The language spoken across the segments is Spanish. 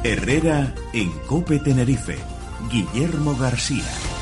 Herrera en COPE Tenerife. Guillermo García.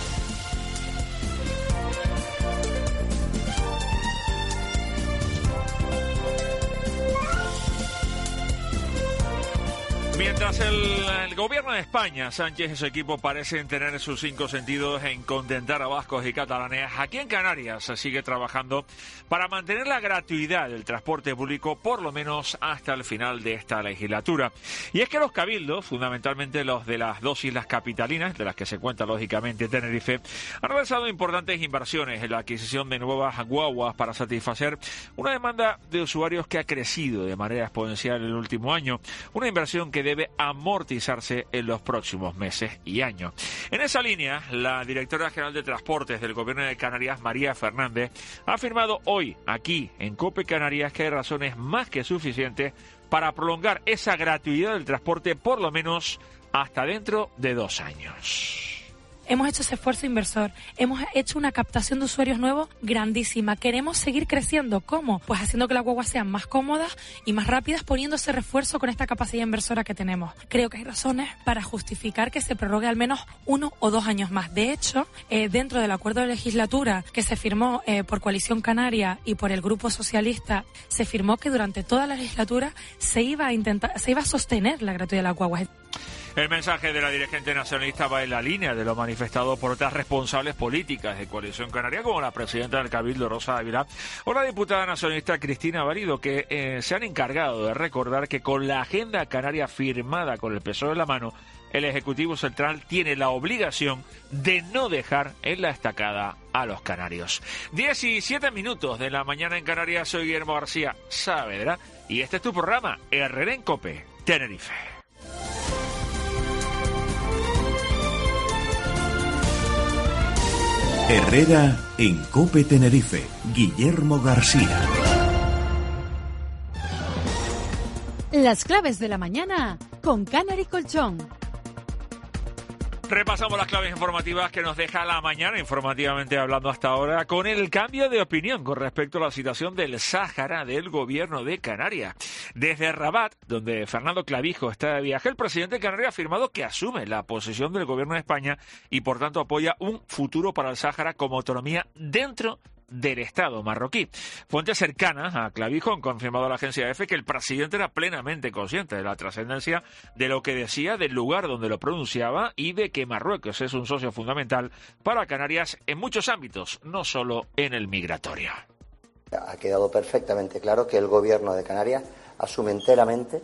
Mientras el gobierno de España, Sánchez y su equipo parecen tener sus 5 sentidos en contentar a vascos y catalanes, aquí en Canarias se sigue trabajando para mantener la gratuidad del transporte público por lo menos hasta el final de esta legislatura. Y es que los cabildos, fundamentalmente los de las 2 islas capitalinas, de las que se cuenta lógicamente Tenerife, han realizado importantes inversiones en la adquisición de nuevas guaguas para satisfacer una demanda de usuarios que ha crecido de manera exponencial en el último año, una inversión que debe amortizarse en los próximos meses y años. En esa línea, la directora general de Transportes del Gobierno de Canarias, María Fernández, ha afirmado hoy, aquí en COPE Canarias, que hay razones más que suficientes para prolongar esa gratuidad del transporte por lo menos hasta dentro de 2 años. Hemos hecho ese esfuerzo inversor, hemos hecho una captación de usuarios nuevos grandísima. Queremos seguir creciendo. ¿Cómo? Pues haciendo que las guaguas sean más cómodas y más rápidas, poniendo ese refuerzo con esta capacidad inversora que tenemos. Creo que hay razones para justificar que se prorrogue al menos 1 o 2 años más. De hecho, dentro del acuerdo de legislatura que se firmó por Coalición Canaria y por el Grupo Socialista, se firmó que durante toda la legislatura se iba a sostener la gratuidad de las guaguas. El mensaje de la dirigente nacionalista va en la línea de lo manifestado por otras responsables políticas de Coalición Canaria, como la presidenta del Cabildo, Rosa Ávila, o la diputada nacionalista Cristina Valido, que se han encargado de recordar que con la agenda canaria firmada con el PSOE en la mano, el Ejecutivo Central tiene la obligación de no dejar en la estacada a los canarios. 17 minutos de la mañana en Canarias. Soy Guillermo García Saavedra y este es tu programa Herrera en COPE Tenerife. Herrera en COPE Tenerife. Guillermo García. Las claves de la mañana con Canary Colchón. Repasamos las claves informativas que nos deja la mañana, informativamente hablando hasta ahora, con el cambio de opinión con respecto a la situación del Sáhara del gobierno de Canarias. Desde Rabat, donde Fernando Clavijo está de viaje, el presidente de Canarias ha afirmado que asume la posición del gobierno de España y por tanto apoya un futuro para el Sáhara como autonomía dentro del Estado marroquí. Fuentes cercanas a Clavijo han confirmado a la agencia EFE que el presidente era plenamente consciente de la trascendencia de lo que decía, del lugar donde lo pronunciaba y de que Marruecos es un socio fundamental para Canarias en muchos ámbitos, no solo en el migratorio. Ha quedado perfectamente claro que el gobierno de Canarias asume enteramente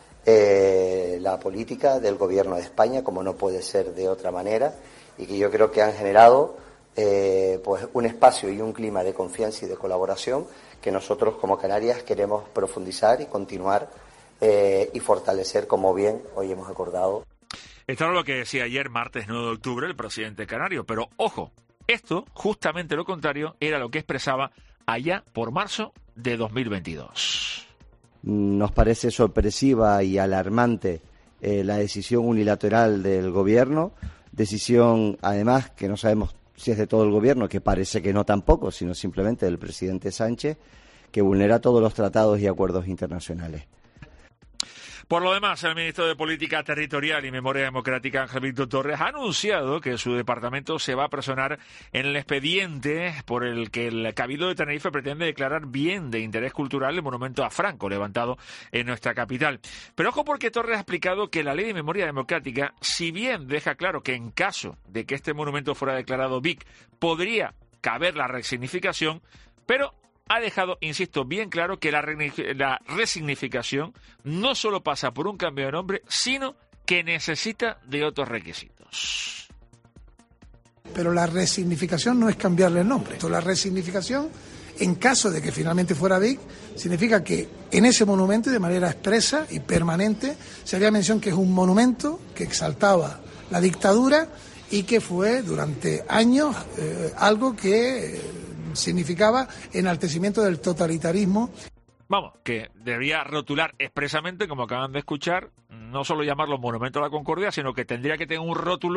la política del gobierno de España, como no puede ser de otra manera, y que yo creo que han generado pues un espacio y un clima de confianza y de colaboración que nosotros como Canarias queremos profundizar y continuar y fortalecer, como bien hoy hemos acordado. Esto era lo que decía ayer, martes 9 de octubre, el presidente canario. Pero, ojo, esto, justamente lo contrario, era lo que expresaba allá por marzo de 2022. Nos parece sorpresiva y alarmante la decisión unilateral del gobierno, decisión, además, que no sabemos si es de todo el gobierno, que parece que no tampoco, sino simplemente del presidente Sánchez, que vulnera todos los tratados y acuerdos internacionales. Por lo demás, el ministro de Política Territorial y Memoria Democrática, Ángel Víctor Torres, ha anunciado que su departamento se va a personar en el expediente por el que el Cabildo de Tenerife pretende declarar bien de interés cultural el monumento a Franco, levantado en nuestra capital. Pero ojo, porque Torres ha explicado que la Ley de Memoria Democrática, si bien deja claro que en caso de que este monumento fuera declarado BIC, podría caber la resignificación, pero ha dejado, insisto, bien claro que la resignificación no solo pasa por un cambio de nombre, sino que necesita de otros requisitos. Pero la resignificación no es cambiarle el nombre. La resignificación, en caso de que finalmente fuera BIC, significa que en ese monumento, de manera expresa y permanente, se haría mención que es un monumento que exaltaba la dictadura y que fue durante años algo que significaba enaltecimiento del totalitarismo. Vamos, que debería rotular expresamente, como acaban de escuchar, no solo llamarlo Monumento a la Concordia, sino que tendría que tener un rótulo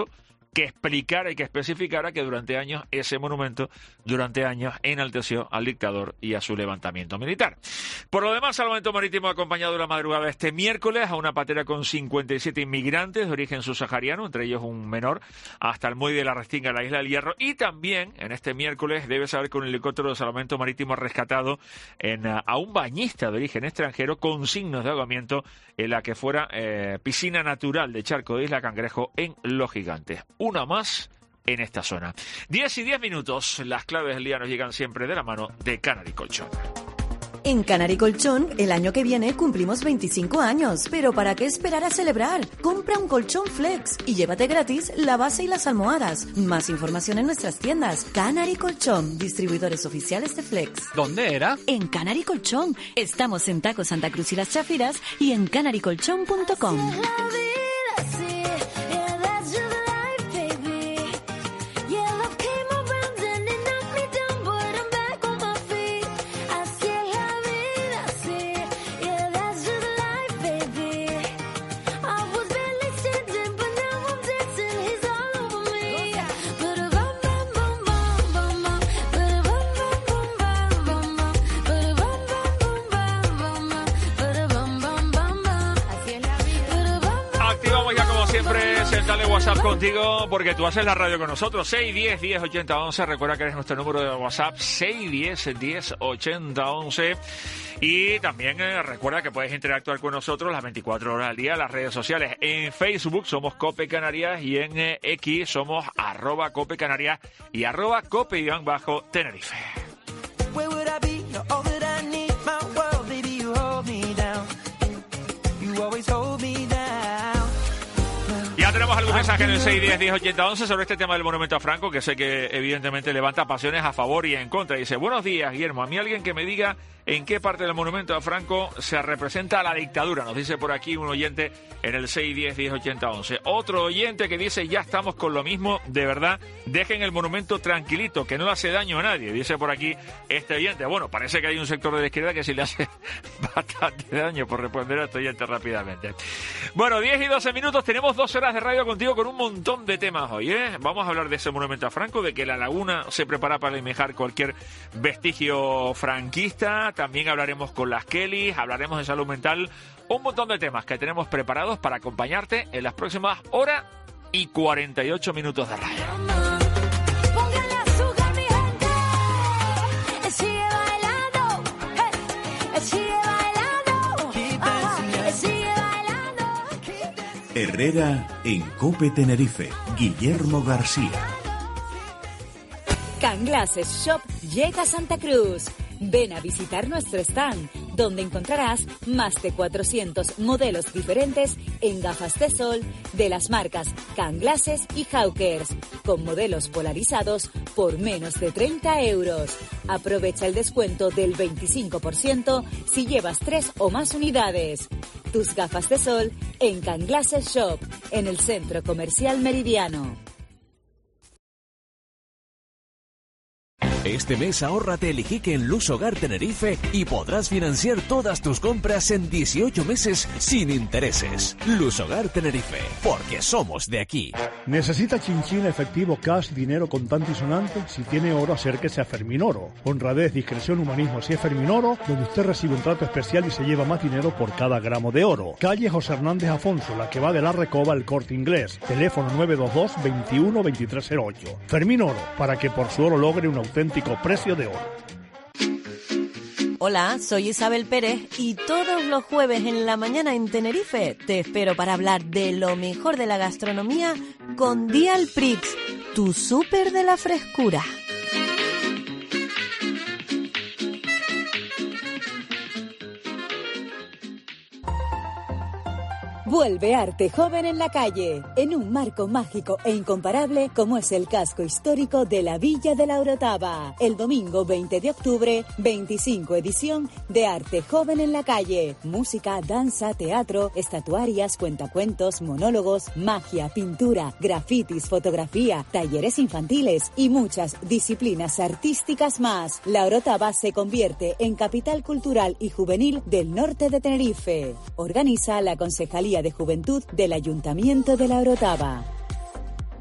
que explicara y que especificara que durante años ese monumento enalteció al dictador y a su levantamiento militar. Por lo demás, Salvamento Marítimo ha acompañado la madrugada de este miércoles a una patera con 57 inmigrantes de origen subsahariano, entre ellos un menor, hasta el muelle de la Restinga, en la isla del Hierro, y también en este miércoles debe saber que un helicóptero de Salvamento Marítimo ha rescatado a un bañista de origen extranjero con signos de ahogamiento en la que fuera piscina natural de Charco de Isla Cangrejo en Los Gigantes. Una más en esta zona. 10:10, las claves del día nos llegan siempre de la mano de Canary Colchón. En Canary Colchón, el año que viene cumplimos 25 años, pero ¿para qué esperar a celebrar? Compra un colchón Flex y llévate gratis la base y las almohadas. Más información en nuestras tiendas. Canary Colchón, distribuidores oficiales de Flex. ¿Dónde era? En Canary Colchón. Estamos en Taco Santa Cruz y Las Chafiras y en canarycolchón.com. Dale WhatsApp contigo porque tú haces la radio con nosotros. 610 10 80 11. Recuerda que eres nuestro número de WhatsApp. 610 10 80 11. Y también recuerda que puedes interactuar con nosotros las 24 horas al día en las redes sociales. En Facebook somos Cope Canarias y en X somos @Cope Canarias y @Cope_Tenerife. Ya tenemos algún mensaje en el 610 10 80 11 sobre este tema del monumento a Franco, que sé que evidentemente levanta pasiones a favor y en contra. Dice: buenos días, Guillermo, a mí alguien que me diga en qué parte del monumento a Franco se representa la dictadura. Nos dice por aquí un oyente en el 610 10 80 11. Otro oyente que dice: ya estamos con lo mismo, de verdad, dejen el monumento tranquilito, que no le hace daño a nadie. Dice por aquí este oyente. Bueno, parece que hay un sector de la izquierda que sí le hace bastante daño, por responder a este oyente rápidamente. Bueno, 10:12, tenemos 2 horas de radio contigo con un montón de temas hoy, ¿eh? Vamos a hablar de ese monumento a Franco, de que la laguna se prepara para alimentar cualquier vestigio franquista. También hablaremos con las Kellys, hablaremos de salud mental, un montón de temas que tenemos preparados para acompañarte en las próximas horas y 48 minutos de radio. Herrera en Cope Tenerife. Guillermo García. Canglases Shop llega a Santa Cruz. Ven a visitar nuestro stand, donde encontrarás más de 400 modelos diferentes en gafas de sol de las marcas Canglases y Hawkers, con modelos polarizados por menos de 30 euros. Aprovecha el descuento del 25% si llevas 3 o más unidades. Tus gafas de sol en Canglases Shop, en el Centro Comercial Meridiano. Este mes ahórrate el Iquique en Luz Hogar Tenerife y podrás financiar todas tus compras en 18 meses sin intereses. Luz Hogar Tenerife, porque somos de aquí. ¿Necesita chinchín, efectivo, cash, dinero contante y sonante? Si tiene oro, acérquese a Fermín Oro. Honradez, discreción, humanismo. Si es Fermín Oro, donde usted recibe un trato especial y se lleva más dinero por cada gramo de oro. Calle José Hernández Afonso, la que va de la Recoba al Corte Inglés. Teléfono 922 21 2308. Fermín Oro, para que por su oro logre un auténtico precio de oro. Hola, soy Isabel Pérez y todos los jueves en la mañana en Tenerife te espero para hablar de lo mejor de la gastronomía con Dial Prix, tu súper de la frescura. Vuelve Arte Joven en la calle, en un marco mágico e incomparable como es el casco histórico de la Villa de la Orotava. El domingo 20 de octubre, 25 edición de Arte Joven en la calle. Música, danza, teatro, estatuarias, cuentacuentos, monólogos, magia, pintura, grafitis, fotografía, talleres infantiles y muchas disciplinas artísticas más. La Orotava se convierte en capital cultural y juvenil del norte de Tenerife. Organiza la Concejalía de Juventud del Ayuntamiento de La Orotava.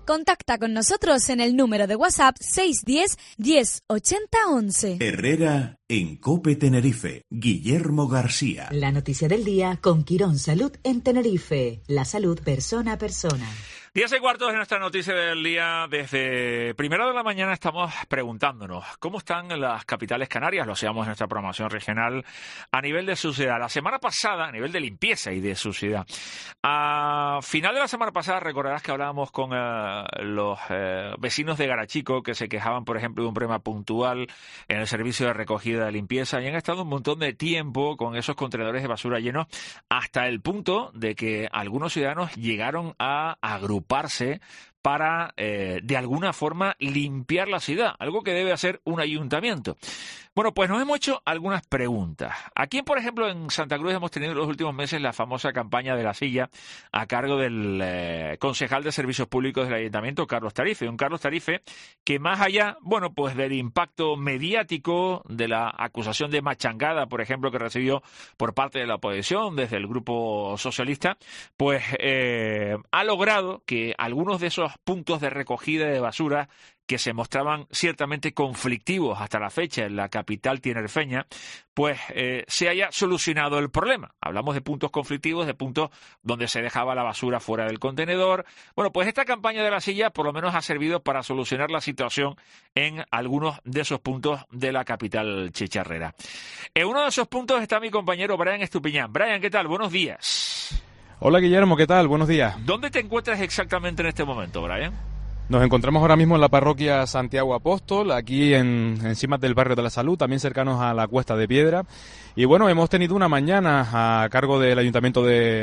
Contacta con nosotros en el número de WhatsApp 610 10 80 11. Herrera en COPE Tenerife. Guillermo García. La noticia del día con Quirón Salud en Tenerife. La salud persona a persona. 10:15 es nuestra noticia del día. Desde primera de la mañana estamos preguntándonos cómo están las capitales canarias, lo hacíamos en nuestra programación regional, a nivel de suciedad. La semana pasada, a nivel de limpieza y de suciedad. A final de la semana pasada recordarás que hablábamos con los vecinos de Garachico que se quejaban, por ejemplo, de un problema puntual en el servicio de recogida de limpieza y han estado un montón de tiempo con esos contenedores de basura llenos hasta el punto de que algunos ciudadanos llegaron a agruparse para, de alguna forma, limpiar la ciudad, algo que debe hacer un ayuntamiento. Bueno, pues nos hemos hecho algunas preguntas. Aquí, por ejemplo, en Santa Cruz hemos tenido en los últimos meses la famosa campaña de la silla a cargo del concejal de Servicios Públicos del Ayuntamiento, Carlos Tarife. Un Carlos Tarife que más allá, bueno, pues del impacto mediático, de la acusación de machangada, por ejemplo, que recibió por parte de la oposición desde el Grupo Socialista, pues ha logrado que algunos de esos puntos de recogida de basura que se mostraban ciertamente conflictivos hasta la fecha en la capital tinerfeña, pues se haya solucionado el problema. Hablamos de puntos conflictivos, de puntos donde se dejaba la basura fuera del contenedor. Bueno, pues esta campaña de la silla por lo menos ha servido para solucionar la situación en algunos de esos puntos de la capital chicharrera. En uno de esos puntos está mi compañero Brian Estupiñán. Brian, ¿qué tal? Buenos días. Hola Guillermo, ¿qué tal? Buenos días. ¿Dónde te encuentras exactamente en este momento, Brian? Nos encontramos ahora mismo en la parroquia Santiago Apóstol, aquí encima del barrio de la Salud, también cercanos a la Cuesta de Piedra. Y bueno, hemos tenido una mañana a cargo del ayuntamiento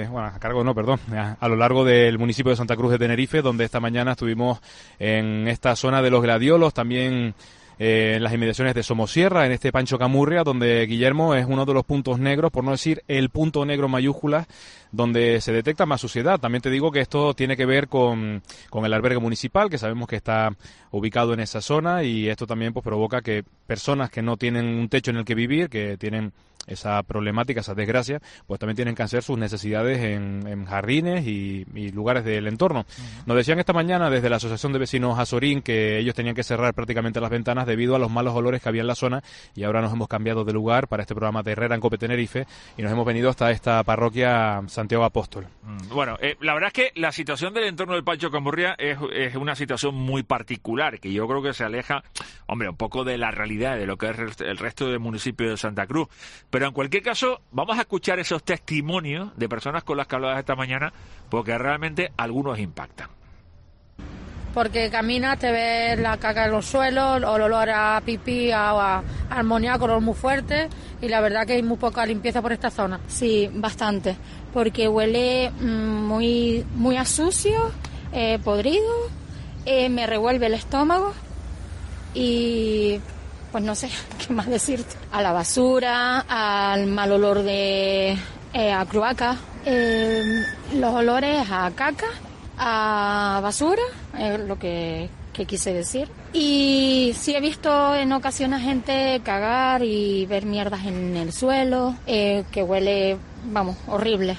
a lo largo del municipio de Santa Cruz de Tenerife, donde esta mañana estuvimos en esta zona de los Gladiolos, también en las inmediaciones de Somosierra, en este Pancho Camurria, donde Guillermo es uno de los puntos negros, por no decir el punto negro mayúscula, donde se detecta más suciedad. También te digo que esto tiene que ver con el albergue municipal, que sabemos que está ubicado en esa zona, y esto también pues provoca que personas que no tienen un techo en el que vivir, que tienen esa problemática, esa desgracia, pues también tienen que hacer sus necesidades en jardines y lugares del entorno. Nos decían esta mañana desde la Asociación de Vecinos Azorín que ellos tenían que cerrar prácticamente las ventanas debido a los malos olores que había en la zona, y ahora nos hemos cambiado de lugar para este programa de Herrera en COPE Tenerife y nos hemos venido hasta esta parroquia Santiago Apóstol. Bueno, la verdad es que la situación del entorno del Pancho Camurria es una situación muy particular, que yo creo que se aleja, hombre, un poco de la realidad de lo que es el resto del municipio de Santa Cruz. Pero en cualquier caso, vamos a escuchar esos testimonios de personas con las que hablabas esta mañana, porque realmente algunos impactan. Porque caminas, te ves la caca en los suelos, el olor a pipí, a amoníaco, olor muy fuerte, y la verdad que hay muy poca limpieza por esta zona. Sí, bastante, porque huele muy a sucio, podrido, me revuelve el estómago y pues no sé qué más decirte. A la basura, al mal olor a cloaca, los olores a caca, a basura, es lo que quise decir. Y sí he visto en ocasiones gente cagar y ver mierdas en el suelo, que huele, horrible.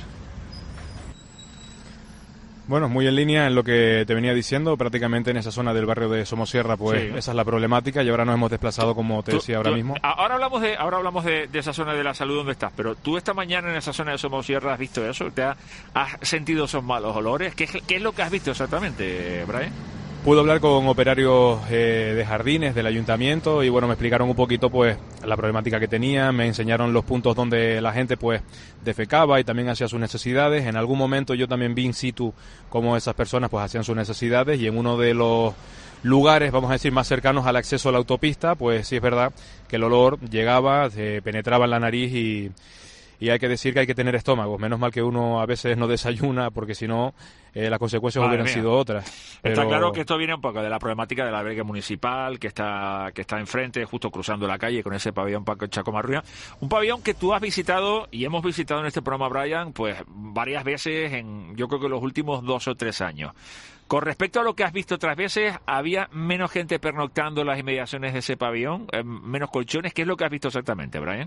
Bueno, muy en línea en lo que te venía diciendo, prácticamente en esa zona del barrio de Somosierra, pues sí, esa es la problemática, y ahora nos hemos desplazado, como te decía ahora mismo. Ahora hablamos de esa zona de la Salud donde estás, pero tú esta mañana en esa zona de Somosierra has visto eso, has sentido esos malos olores. ¿Qué es lo que has visto exactamente, Brian? Pude hablar con operarios de jardines del ayuntamiento y bueno, me explicaron un poquito pues la problemática que tenían, me enseñaron los puntos donde la gente pues defecaba y también hacía sus necesidades. En algún momento yo también vi in situ cómo esas personas pues hacían sus necesidades, y en uno de los lugares, vamos a decir, más cercanos al acceso a la autopista, pues sí es verdad que el olor llegaba, penetraba en la nariz y hay que decir que hay que tener estómago. Menos mal que uno a veces no desayuna, porque si no, las consecuencias hubieran sido otras. Está claro que esto viene un poco de la problemática del albergue municipal, que está enfrente, justo cruzando la calle, con ese pabellón Pancho Camurria. Un pabellón que tú has visitado y hemos visitado en este programa, Brian, pues varias veces yo creo que los últimos 2 o 3 años. Con respecto a lo que has visto otras veces, ¿había menos gente pernoctando en las inmediaciones de ese pabellón? ¿Menos colchones? ¿Qué es lo que has visto exactamente, Brian?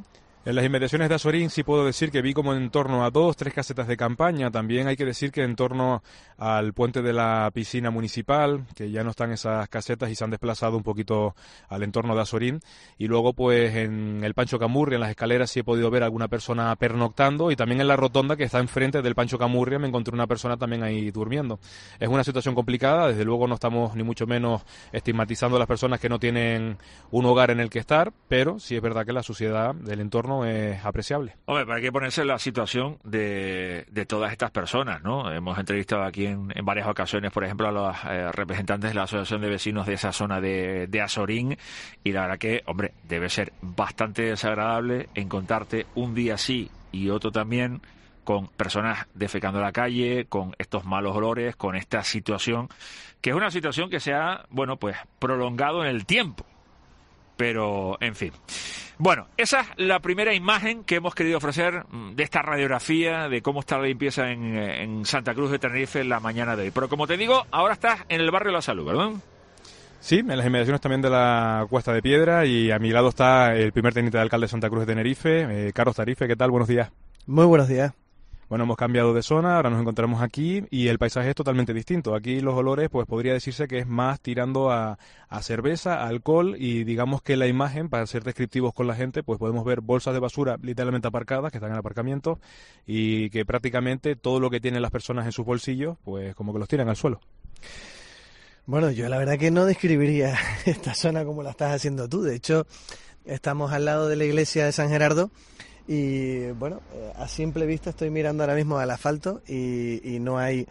En las inmediaciones de Azorín sí puedo decir que vi como en torno a 2-3 casetas de campaña. También hay que decir que en torno al puente de la piscina municipal, que ya no están esas casetas y se han desplazado un poquito al entorno de Azorín. Y luego pues en el Pancho Camurria, en las escaleras, sí he podido ver a alguna persona pernoctando, y también en la rotonda que está enfrente del Pancho Camurria me encontré una persona también ahí durmiendo. Es una situación complicada, desde luego no estamos ni mucho menos estigmatizando a las personas que no tienen un hogar en el que estar, pero sí es verdad que la suciedad del entorno es apreciable. Hombre, pero hay que ponerse en la situación de todas estas personas, ¿no? Hemos entrevistado aquí en varias ocasiones, por ejemplo, a los representantes de la Asociación de Vecinos de esa zona de Azorín, y la verdad que, hombre, debe ser bastante desagradable encontrarte un día sí y otro también con personas defecando en la calle, con estos malos olores, con esta situación, que es una situación que se ha, bueno, pues prolongado en el tiempo. Pero, en fin. Bueno, esa es la primera imagen que hemos querido ofrecer de esta radiografía de cómo está la limpieza en Santa Cruz de Tenerife en la mañana de hoy. Pero como te digo, ahora estás en el barrio de la Salud, ¿verdad? Sí, en las inmediaciones también de la Cuesta de Piedra, y a mi lado está el primer teniente de alcalde de Santa Cruz de Tenerife, Carlos Tarife. ¿Qué tal? Buenos días. Muy buenos días. Bueno, hemos cambiado de zona, ahora nos encontramos aquí y el paisaje es totalmente distinto. Aquí los olores, pues podría decirse que es más tirando a cerveza, a alcohol, y digamos que la imagen, para ser descriptivos con la gente, pues podemos ver bolsas de basura literalmente aparcadas, que están en el aparcamiento, y que prácticamente todo lo que tienen las personas en sus bolsillos, pues como que los tiran al suelo. Bueno, yo la verdad que no describiría esta zona como la estás haciendo tú. De hecho, estamos al lado de la iglesia de San Gerardo. Y bueno, a simple vista estoy mirando ahora mismo al asfalto y no hay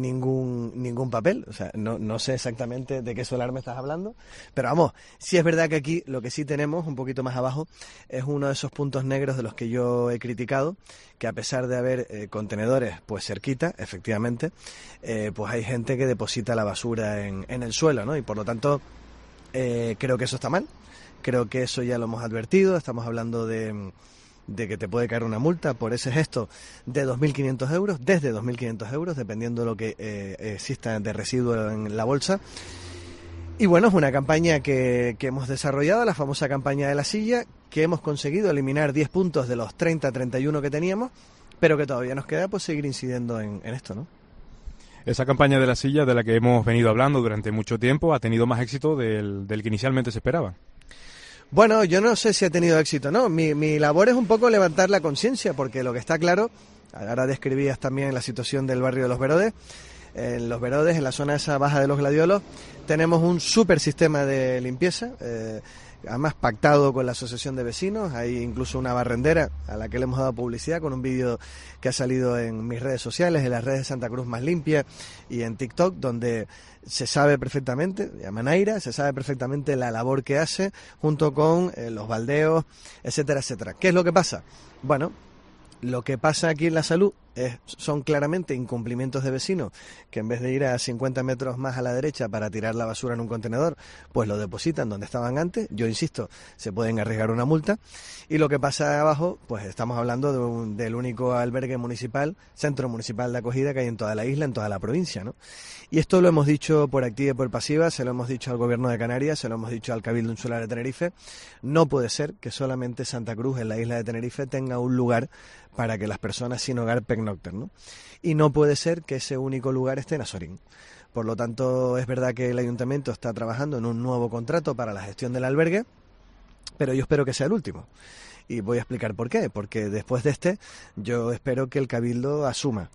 ningún papel. O sea, no sé exactamente de qué solar me estás hablando, pero vamos, sí es verdad que aquí lo que sí tenemos un poquito más abajo es uno de esos puntos negros de los que yo he criticado, que a pesar de haber contenedores pues cerquita, efectivamente, pues hay gente que deposita la basura en el suelo, ¿no? Y por lo tanto creo que eso está mal, creo que eso ya lo hemos advertido. Estamos hablando de que te puede caer una multa por ese gesto de 2.500 euros, desde 2.500 euros, dependiendo de lo que exista de residuo en la bolsa. Y bueno, es una campaña que hemos desarrollado, la famosa campaña de la silla, que hemos conseguido eliminar 10 puntos de los 30-31 que teníamos, pero que todavía nos queda pues seguir incidiendo en esto, ¿no? Esa campaña de la silla, de la que hemos venido hablando durante mucho tiempo, ha tenido más éxito del que inicialmente se esperaba. Bueno, yo no sé si ha tenido éxito, ¿no? Mi labor es un poco levantar la conciencia, porque lo que está claro, ahora describías también la situación del barrio de Los Verodes. En Los Verodes, en la zona esa baja de los Gladiolos, tenemos un súper sistema de limpieza, además pactado con la asociación de vecinos. Hay incluso una barrendera a la que le hemos dado publicidad con un vídeo que ha salido en mis redes sociales, en las redes de Santa Cruz Más Limpia y en TikTok, donde se sabe perfectamente, llaman Aira, se sabe perfectamente la labor que hace junto con los baldeos, etcétera, etcétera. ¿Qué es lo que pasa? Bueno, lo que pasa aquí en la Salud son claramente incumplimientos de vecinos que en vez de ir a 50 metros más a la derecha para tirar la basura en un contenedor, pues lo depositan donde estaban antes. Yo insisto, se pueden arriesgar una multa. Y lo que pasa abajo, pues estamos hablando del único albergue municipal, centro municipal de acogida que hay en toda la isla, en toda la provincia, ¿no? Y esto lo hemos dicho por activa y por pasiva, se lo hemos dicho al Gobierno de Canarias, se lo hemos dicho al Cabildo Insular de Tenerife. No puede ser que solamente Santa Cruz, en la isla de Tenerife, tenga un lugar para que las personas sin hogar pernocten, ¿no? Y no puede ser que ese único lugar esté en Azorín. Por lo tanto, es verdad que el Ayuntamiento está trabajando en un nuevo contrato para la gestión del albergue, pero yo espero que sea el último. Y voy a explicar por qué. Porque después de yo espero que el Cabildo asuma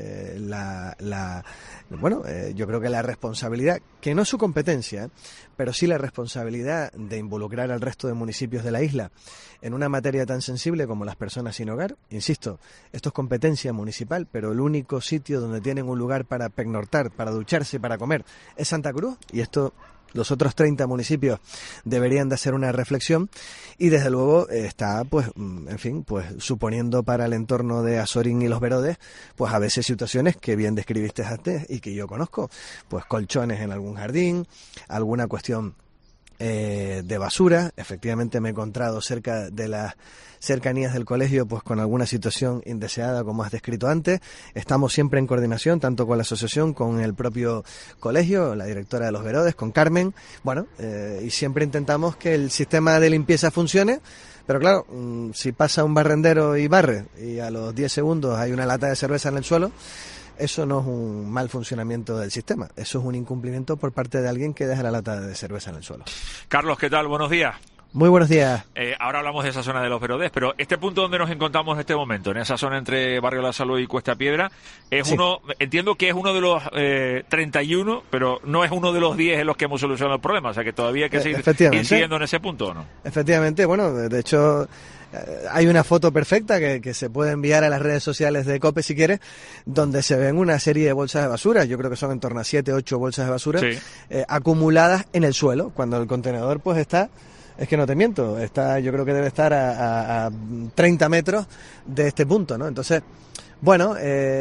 yo creo que la responsabilidad, que no es su competencia, pero sí la responsabilidad de involucrar al resto de municipios de la isla en una materia tan sensible como las personas sin hogar. Insisto, esto es competencia municipal, pero el único sitio donde tienen un lugar para pernoctar, para ducharse y para comer es Santa Cruz, y esto los otros 30 municipios deberían de hacer una reflexión, y desde luego está, pues, en fin, pues suponiendo para el entorno de Azorín y Los Verodes, pues a veces situaciones que bien describiste antes y que yo conozco, pues colchones en algún jardín, alguna cuestión de basura. Efectivamente me he encontrado cerca de las cercanías del colegio pues con alguna situación indeseada como has descrito antes. Estamos siempre en coordinación tanto con la asociación, con el propio colegio, la directora de Los Verodes, con Carmen, y siempre intentamos que el sistema de limpieza funcione, Pero claro, si pasa un barrendero y barre y a los 10 segundos hay una lata de cerveza en el suelo, eso no es un mal funcionamiento del sistema, eso es un incumplimiento por parte de alguien que deja la lata de cerveza en el suelo. Carlos, ¿qué tal? Buenos días. Muy buenos días. Ahora hablamos de esa zona de los Verodes, pero este punto donde nos encontramos en este momento, en esa zona entre Barrio La Salud y Cuesta Piedra, es entiendo que es uno de los 31, pero no es uno de los 10 en los que hemos solucionado el problema, o sea que todavía hay que seguir incidiendo en ese punto, ¿o no? Efectivamente, bueno, de hecho hay una foto perfecta que se puede enviar a las redes sociales de COPE si quieres, donde se ven una serie de bolsas de basura, yo creo que son en torno a 7, 8 bolsas de basura, acumuladas en el suelo, cuando el contenedor pues está... Es que no te miento, yo creo que debe estar a 30 metros de este punto, ¿no? Entonces, bueno,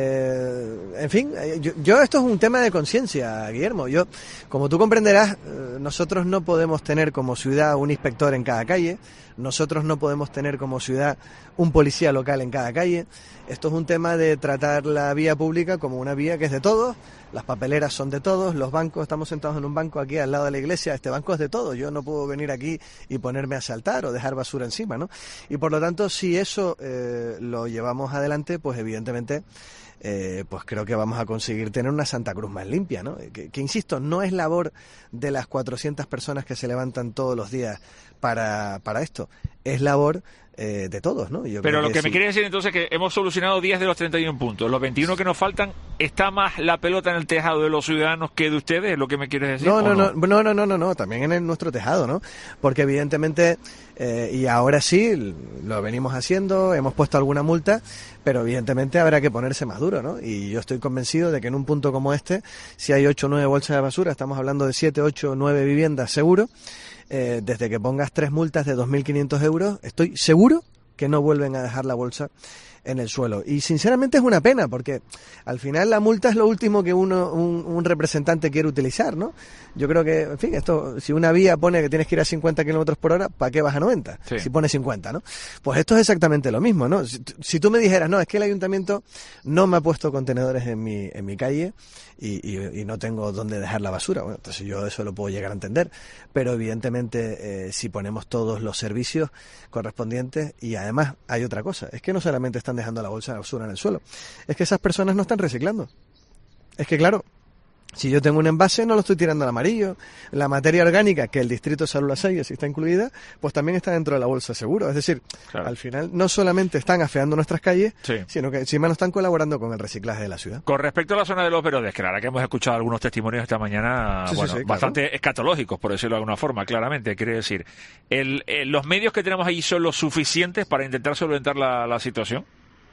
en fin, yo esto es un tema de conciencia, Guillermo. Como tú comprenderás, nosotros no podemos tener como ciudad un inspector en cada calle, nosotros no podemos tener como ciudad un policía local en cada calle. Esto es un tema de tratar la vía pública como una vía que es de todos, las papeleras son de todos, los bancos, estamos sentados en un banco aquí al lado de la iglesia, este banco es de todos, yo no puedo venir aquí y ponerme a saltar o dejar basura encima, ¿no? Y por lo tanto, si eso lo llevamos adelante, pues evidentemente... pues creo que vamos a conseguir tener una Santa Cruz más limpia, ¿no? Que insisto, no es labor de las 400 personas que se levantan todos los días para esto, es labor de todos, ¿no? Pero lo que me quiere decir entonces es que hemos solucionado 10 de los 31 puntos, los 21 que nos faltan, ¿está más la pelota en el tejado de los ciudadanos que de ustedes? ¿Es lo que me quieres decir? No, también en nuestro tejado, ¿no? Porque evidentemente, y ahora sí, lo venimos haciendo, hemos puesto alguna multa, pero evidentemente habrá que ponerse más duro, ¿no? Y yo estoy convencido de que en un punto como este, si hay 8 o 9 bolsas de basura, estamos hablando de 7, 8 o 9 viviendas seguro, desde que pongas 3 multas de 2.500 euros, estoy seguro que no vuelven a dejar la bolsa en el suelo. Y sinceramente es una pena, porque al final la multa es lo último que un representante quiere utilizar, ¿no? Yo creo que, en fin, esto, si una vía pone que tienes que ir a 50 kilómetros por hora, ¿para qué vas a 90? Sí. Si pone 50, ¿no? Pues esto es exactamente lo mismo, ¿no? Si tú me dijeras, no, es que el ayuntamiento no me ha puesto contenedores en mi calle y no tengo dónde dejar la basura, bueno, entonces yo eso lo puedo llegar a entender, pero evidentemente si ponemos todos los servicios correspondientes, y además hay otra cosa, es que no solamente están dejando la bolsa de basura en el suelo, es que esas personas no están reciclando. Es que claro, si yo tengo un envase, no lo estoy tirando al amarillo. La materia orgánica, que el Distrito de Salud Las Hayas está incluida, pues también está dentro de la bolsa seguro. Es decir, al final no solamente están afeando nuestras calles, sino que encima no están colaborando con el reciclaje de la ciudad. Con respecto a la zona de los Verodes, claro que hemos escuchado algunos testimonios esta mañana, bastante escatológicos, por decirlo de alguna forma, claramente. Quiere decir, ¿los medios que tenemos ahí son los suficientes para intentar solventar la situación?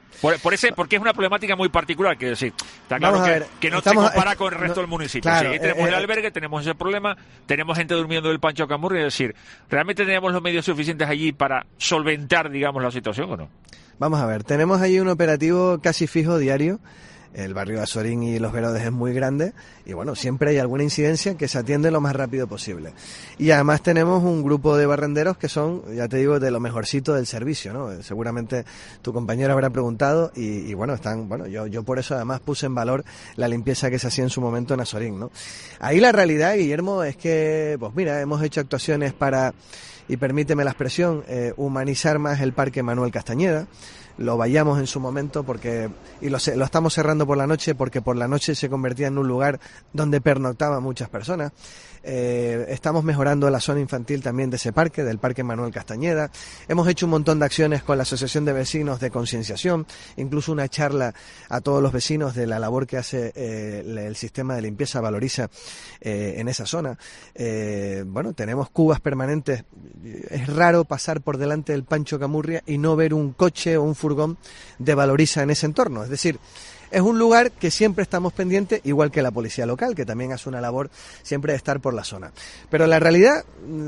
Porque es una problemática muy particular, quiero decir, está claro que no se compara con el resto del municipio. Claro, sí, tenemos el albergue, tenemos ese problema, tenemos gente durmiendo del Pancho Camurri, es decir, ¿realmente tenemos los medios suficientes allí para solventar, digamos, la situación o no? Vamos a ver, tenemos allí un operativo casi fijo diario. El barrio de Azorín y Los Verodes es muy grande y bueno, siempre hay alguna incidencia que se atiende lo más rápido posible. Y además tenemos un grupo de barrenderos que son, ya te digo, de lo mejorcito del servicio, ¿no? Seguramente tu compañero habrá preguntado y bueno, yo por eso además puse en valor la limpieza que se hacía en su momento en Azorín, ¿no? Ahí la realidad, Guillermo, es que, pues mira, hemos hecho actuaciones para, y permíteme la expresión, humanizar más el Parque Manuel Castañeda. Lo vayamos en su momento y lo estamos cerrando por la noche porque por la noche se convertía en un lugar donde pernoctaban muchas personas. Estamos mejorando la zona infantil también de ese parque, del Parque Manuel Castañeda. Hemos hecho un montón de acciones con la Asociación de Vecinos de concienciación, incluso una charla a todos los vecinos de la labor que hace el sistema de limpieza Valoriza en esa zona. Bueno, tenemos cubas permanentes. Es raro pasar por delante del Pancho Camurria y no ver un coche o un furgón de Valoriza en ese entorno. Es decir, es un lugar que siempre estamos pendientes, igual que la policía local, que también hace una labor siempre de estar por la zona. Pero la realidad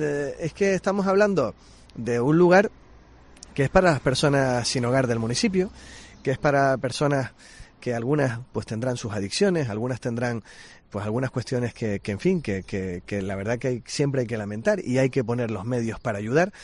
es que estamos hablando de un lugar que es para las personas sin hogar del municipio, que es para personas que algunas pues tendrán sus adicciones, algunas tendrán pues algunas cuestiones que en fin, que la verdad que siempre hay que lamentar y hay que poner los medios para ayudar.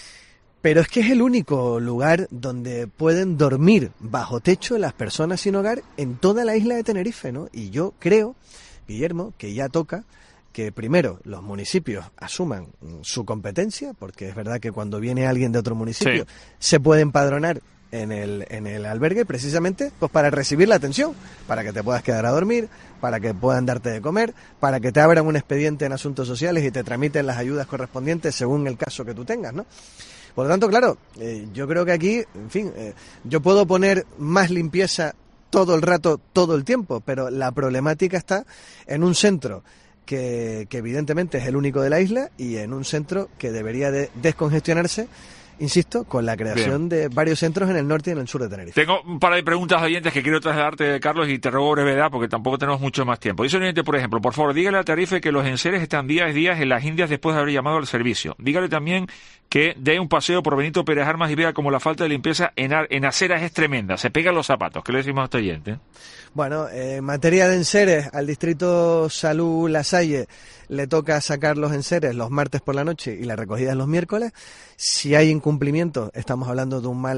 Pero es que es el único lugar donde pueden dormir bajo techo las personas sin hogar en toda la isla de Tenerife, ¿no? Y yo creo, Guillermo, que ya toca que primero los municipios asuman su competencia, porque es verdad que cuando viene alguien de otro municipio se puede empadronar en el albergue precisamente pues para recibir la atención, para que te puedas quedar a dormir, para que puedan darte de comer, para que te abran un expediente en asuntos sociales y te tramiten las ayudas correspondientes según el caso que tú tengas, ¿no? Por lo tanto, claro, yo creo que aquí, en fin, yo puedo poner más limpieza todo el rato, todo el tiempo, pero la problemática está en un centro que evidentemente es el único de la isla y en un centro que debería de descongestionarse, insisto, con la creación de varios centros en el norte y en el sur de Tenerife. Tengo un par de preguntas de oyentes que quiero trasladarte, Carlos, y te ruego brevedad porque tampoco tenemos mucho más tiempo. Dice un oyente, por ejemplo, por favor, dígale a Tenerife que los enseres están días en las Indias después de haber llamado al servicio. Dígale también que dé un paseo por Benito Pérez Armas y vea como la falta de limpieza en aceras es tremenda. Se pegan los zapatos. ¿Qué le decimos a este oyente? Bueno, en materia de enseres, al Distrito Salud La Salle le toca sacar los enseres los martes por la noche y la recogida es los miércoles. Si hay incumplimiento, estamos hablando de un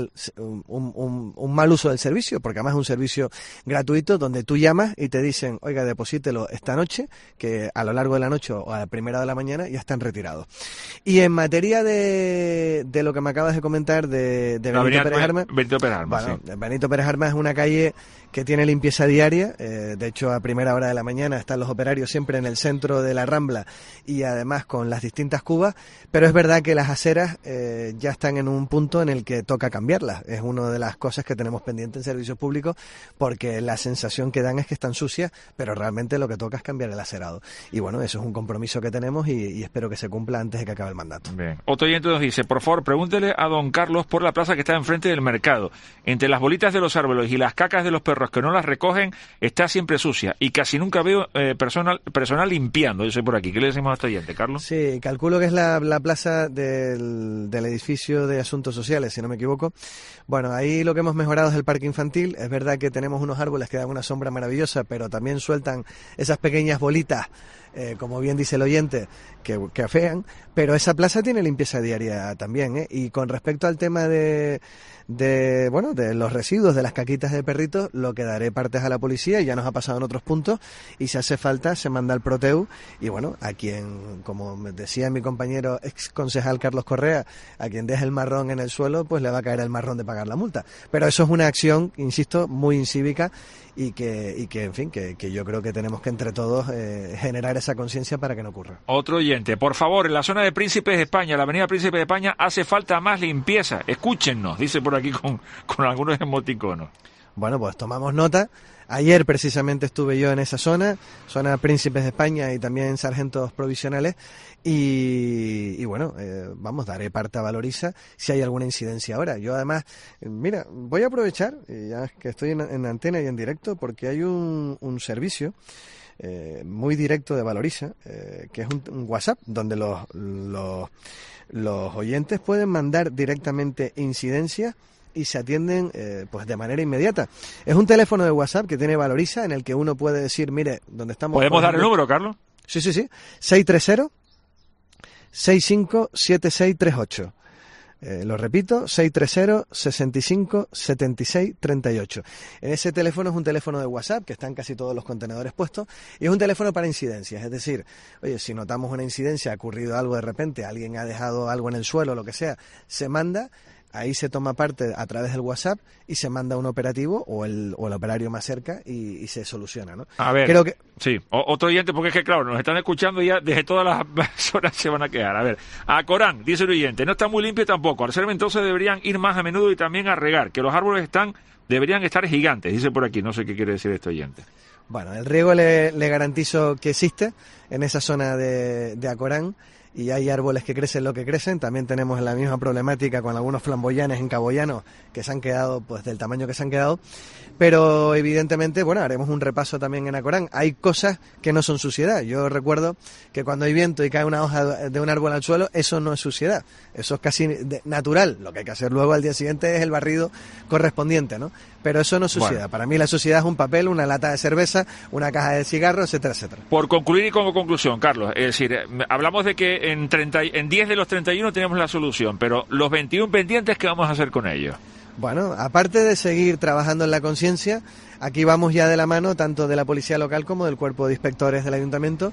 mal uso del servicio, porque además es un servicio gratuito donde tú llamas y te dicen, oiga, deposítelo esta noche, que a lo largo de la noche o a la primera de la mañana ya están retirados. Y en materia de lo que me acabas de comentar de Benito Pérez Armas, bueno, sí. Benito Pérez Armas es una calle que tiene limpieza diaria, de hecho a primera hora de la mañana están los operarios siempre en el centro de la Rambla y además con las distintas cubas, pero es verdad que las aceras ya están en un punto en el que toca cambiarlas, es una de las cosas que tenemos pendiente en servicios públicos porque la sensación que dan es que están sucias, pero realmente lo que toca es cambiar el acerado y bueno, eso es un compromiso que tenemos y espero que se cumpla antes de que acabe el mandato. Bien. Otro oyente nos dice, por favor pregúntele a don Carlos por la plaza que está enfrente del mercado, entre las bolitas de los árboles y las cacas de los perros que no las recogen, está siempre sucia y casi nunca veo personal limpiando. Yo soy por aquí. ¿Qué le decimos a este oyente, Carlos? Sí, calculo que es la plaza del edificio de Asuntos Sociales, si no me equivoco. Bueno, ahí lo que hemos mejorado es el parque infantil. Es verdad que tenemos unos árboles que dan una sombra maravillosa, pero también sueltan esas pequeñas bolitas, como bien dice el oyente, que afean, pero esa plaza tiene limpieza diaria también, ¿eh? Y con respecto al tema de los residuos de las caquitas de perritos, lo que daré partes a la policía, y ya nos ha pasado en otros puntos, y si hace falta se manda al Proteu, y bueno, a quien, como me decía mi compañero ex concejal Carlos Correa, a quien deje el marrón en el suelo, pues le va a caer el marrón de pagar la multa. Pero eso es una acción, insisto, muy incívica, y que en fin, que yo creo que tenemos que entre todos generar esa conciencia para que no ocurra. Otro oyente, por favor, en la zona de Príncipes de España, la avenida Príncipes de España, hace falta más limpieza. Escúchennos, dice por aquí con algunos emoticonos. Bueno, pues tomamos nota. Ayer precisamente estuve yo en esa zona Príncipes de España y también Sargentos Provisionales y bueno, daré parte a Valoriza si hay alguna incidencia ahora. Yo además, mira, voy a aprovechar, ya que estoy en antena y en directo, porque hay un servicio muy directo de Valoriza, que es un WhatsApp, donde los oyentes pueden mandar directamente incidencias y se atienden pues de manera inmediata. Es un teléfono de WhatsApp que tiene Valoriza en el que uno puede decir, mire, ¿dónde estamos? ¿Podemos dar el número, Carlos? Sí. 630-657638. Lo repito, 630-657638. En ese teléfono es un teléfono de WhatsApp que está en casi todos los contenedores puestos y es un teléfono para incidencias. Es decir, oye, si notamos una incidencia, ha ocurrido algo de repente, alguien ha dejado algo en el suelo, lo que sea, se manda. Ahí se toma parte a través del WhatsApp y se manda un operativo o el operario más cerca y se soluciona, ¿no? A ver, creo que... sí, otro oyente, porque es que claro, nos están escuchando y ya desde todas las horas se van a quedar. A ver, a Corán, dice el oyente, no está muy limpio tampoco, al ser entonces deberían ir más a menudo y también a regar, que los árboles deberían estar gigantes, dice por aquí, no sé qué quiere decir este oyente. Bueno, el riego le garantizo que existe en esa zona de Acorán. Y hay árboles que crecen lo que crecen. También tenemos la misma problemática con algunos flamboyanes encaboyanos que se han quedado pues del tamaño que se han quedado. Pero evidentemente, bueno, haremos un repaso también en Acorán. Hay cosas que no son suciedad. Yo recuerdo que cuando hay viento y cae una hoja de un árbol al suelo, eso no es suciedad. Eso es casi natural. Lo que hay que hacer luego al día siguiente es el barrido correspondiente, ¿no? Pero eso no es suciedad. Bueno. Para mí la suciedad es un papel, una lata de cerveza, una caja de cigarros, etcétera, etcétera. Por concluir y como conclusión, Carlos, es decir, hablamos de que en 10 de los 31 tenemos la solución, pero los 21 pendientes, ¿qué vamos a hacer con ellos? Bueno, aparte de seguir trabajando en la conciencia, aquí vamos ya de la mano tanto de la policía local como del cuerpo de inspectores del ayuntamiento,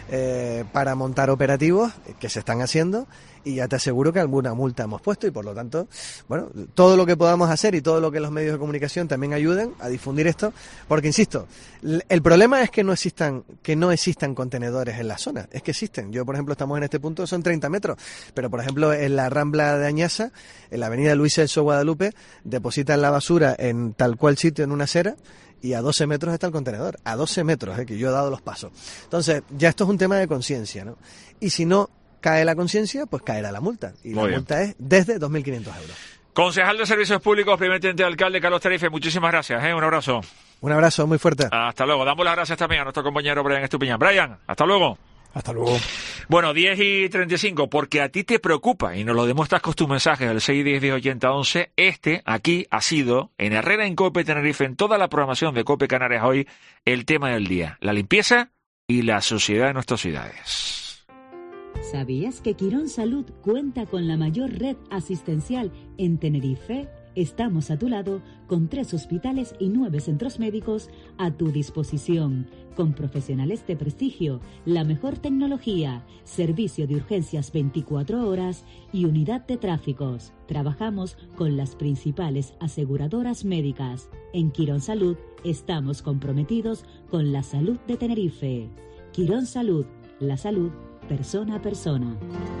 para montar operativos que se están haciendo, y ya te aseguro que alguna multa hemos puesto, y por lo tanto, bueno, todo lo que podamos hacer y todo lo que los medios de comunicación también ayuden a difundir esto, porque insisto, el problema es que no existan contenedores en la zona, es que existen. Yo, por ejemplo, estamos en este punto, son 30 metros, pero por ejemplo en la Rambla de Añasa, en la avenida Luis Celso Guadalupe, depositan la basura en tal cual sitio en una acera, y a 12 metros está el contenedor, a 12 metros, que yo he dado los pasos. Entonces, ya esto es un tema de conciencia, ¿no? Y si no cae la conciencia, pues caerá la multa. Y la multa es desde 2.500 euros. Concejal de Servicios Públicos, primer teniente de alcalde, Carlos Tarife, muchísimas gracias. Un abrazo. Un abrazo muy fuerte. Hasta luego. Damos las gracias también a nuestro compañero Brian Estupiñán. Brian, hasta luego. Hasta luego. Bueno, 10:35, porque a ti te preocupa, y nos lo demuestras con tus mensajes del 610-1080-11, aquí ha sido, en Herrera en COPE Tenerife, en toda la programación de COPE Canarias hoy, el tema del día, la limpieza y la suciedad de nuestras ciudades. ¿Sabías que Quirón Salud cuenta con la mayor red asistencial en Tenerife? Estamos a tu lado con 3 hospitales y 9 centros médicos a tu disposición, con profesionales de prestigio, la mejor tecnología, servicio de urgencias 24 horas y unidad de tráficos. Trabajamos con las principales aseguradoras médicas. En Quirón Salud estamos comprometidos con la salud de Tenerife. Quirón Salud, la salud persona a persona.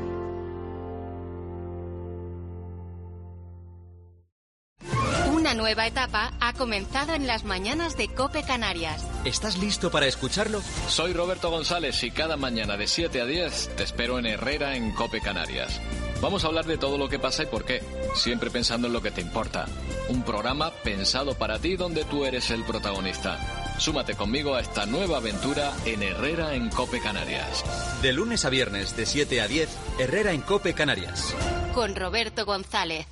Una nueva etapa ha comenzado en las mañanas de COPE Canarias. ¿Estás listo para escucharlo? Soy Roberto González y cada mañana de 7 a 10 te espero en Herrera en COPE Canarias. Vamos a hablar de todo lo que pasa y por qué, siempre pensando en lo que te importa. Un programa pensado para ti donde tú eres el protagonista. Súmate conmigo a esta nueva aventura en Herrera en COPE Canarias. De lunes a viernes de 7 a 10, Herrera en COPE Canarias. Con Roberto González.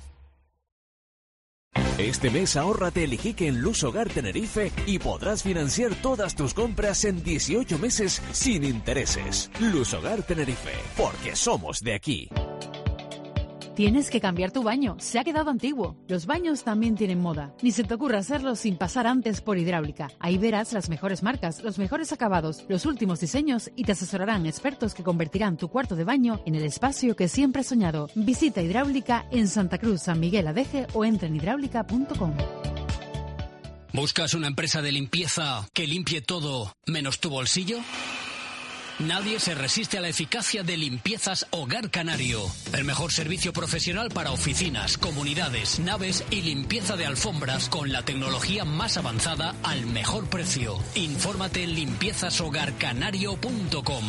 Este mes ahórrate el Iquique en Luz Hogar Tenerife y podrás financiar todas tus compras en 18 meses sin intereses. Luz Hogar Tenerife, porque somos de aquí. Tienes que cambiar tu baño, se ha quedado antiguo. Los baños también tienen moda. Ni se te ocurra hacerlo sin pasar antes por Hidráulica. Ahí verás las mejores marcas, los mejores acabados, los últimos diseños y te asesorarán expertos que convertirán tu cuarto de baño en el espacio que siempre has soñado. Visita Hidráulica en Santa Cruz, San Miguel Adeje o entra en hidráulica.com. ¿Buscas una empresa de limpieza que limpie todo menos tu bolsillo? Nadie se resiste a la eficacia de Limpiezas Hogar Canario. El mejor servicio profesional para oficinas, comunidades, naves y limpieza de alfombras con la tecnología más avanzada al mejor precio. Infórmate en limpiezashogarcanario.com.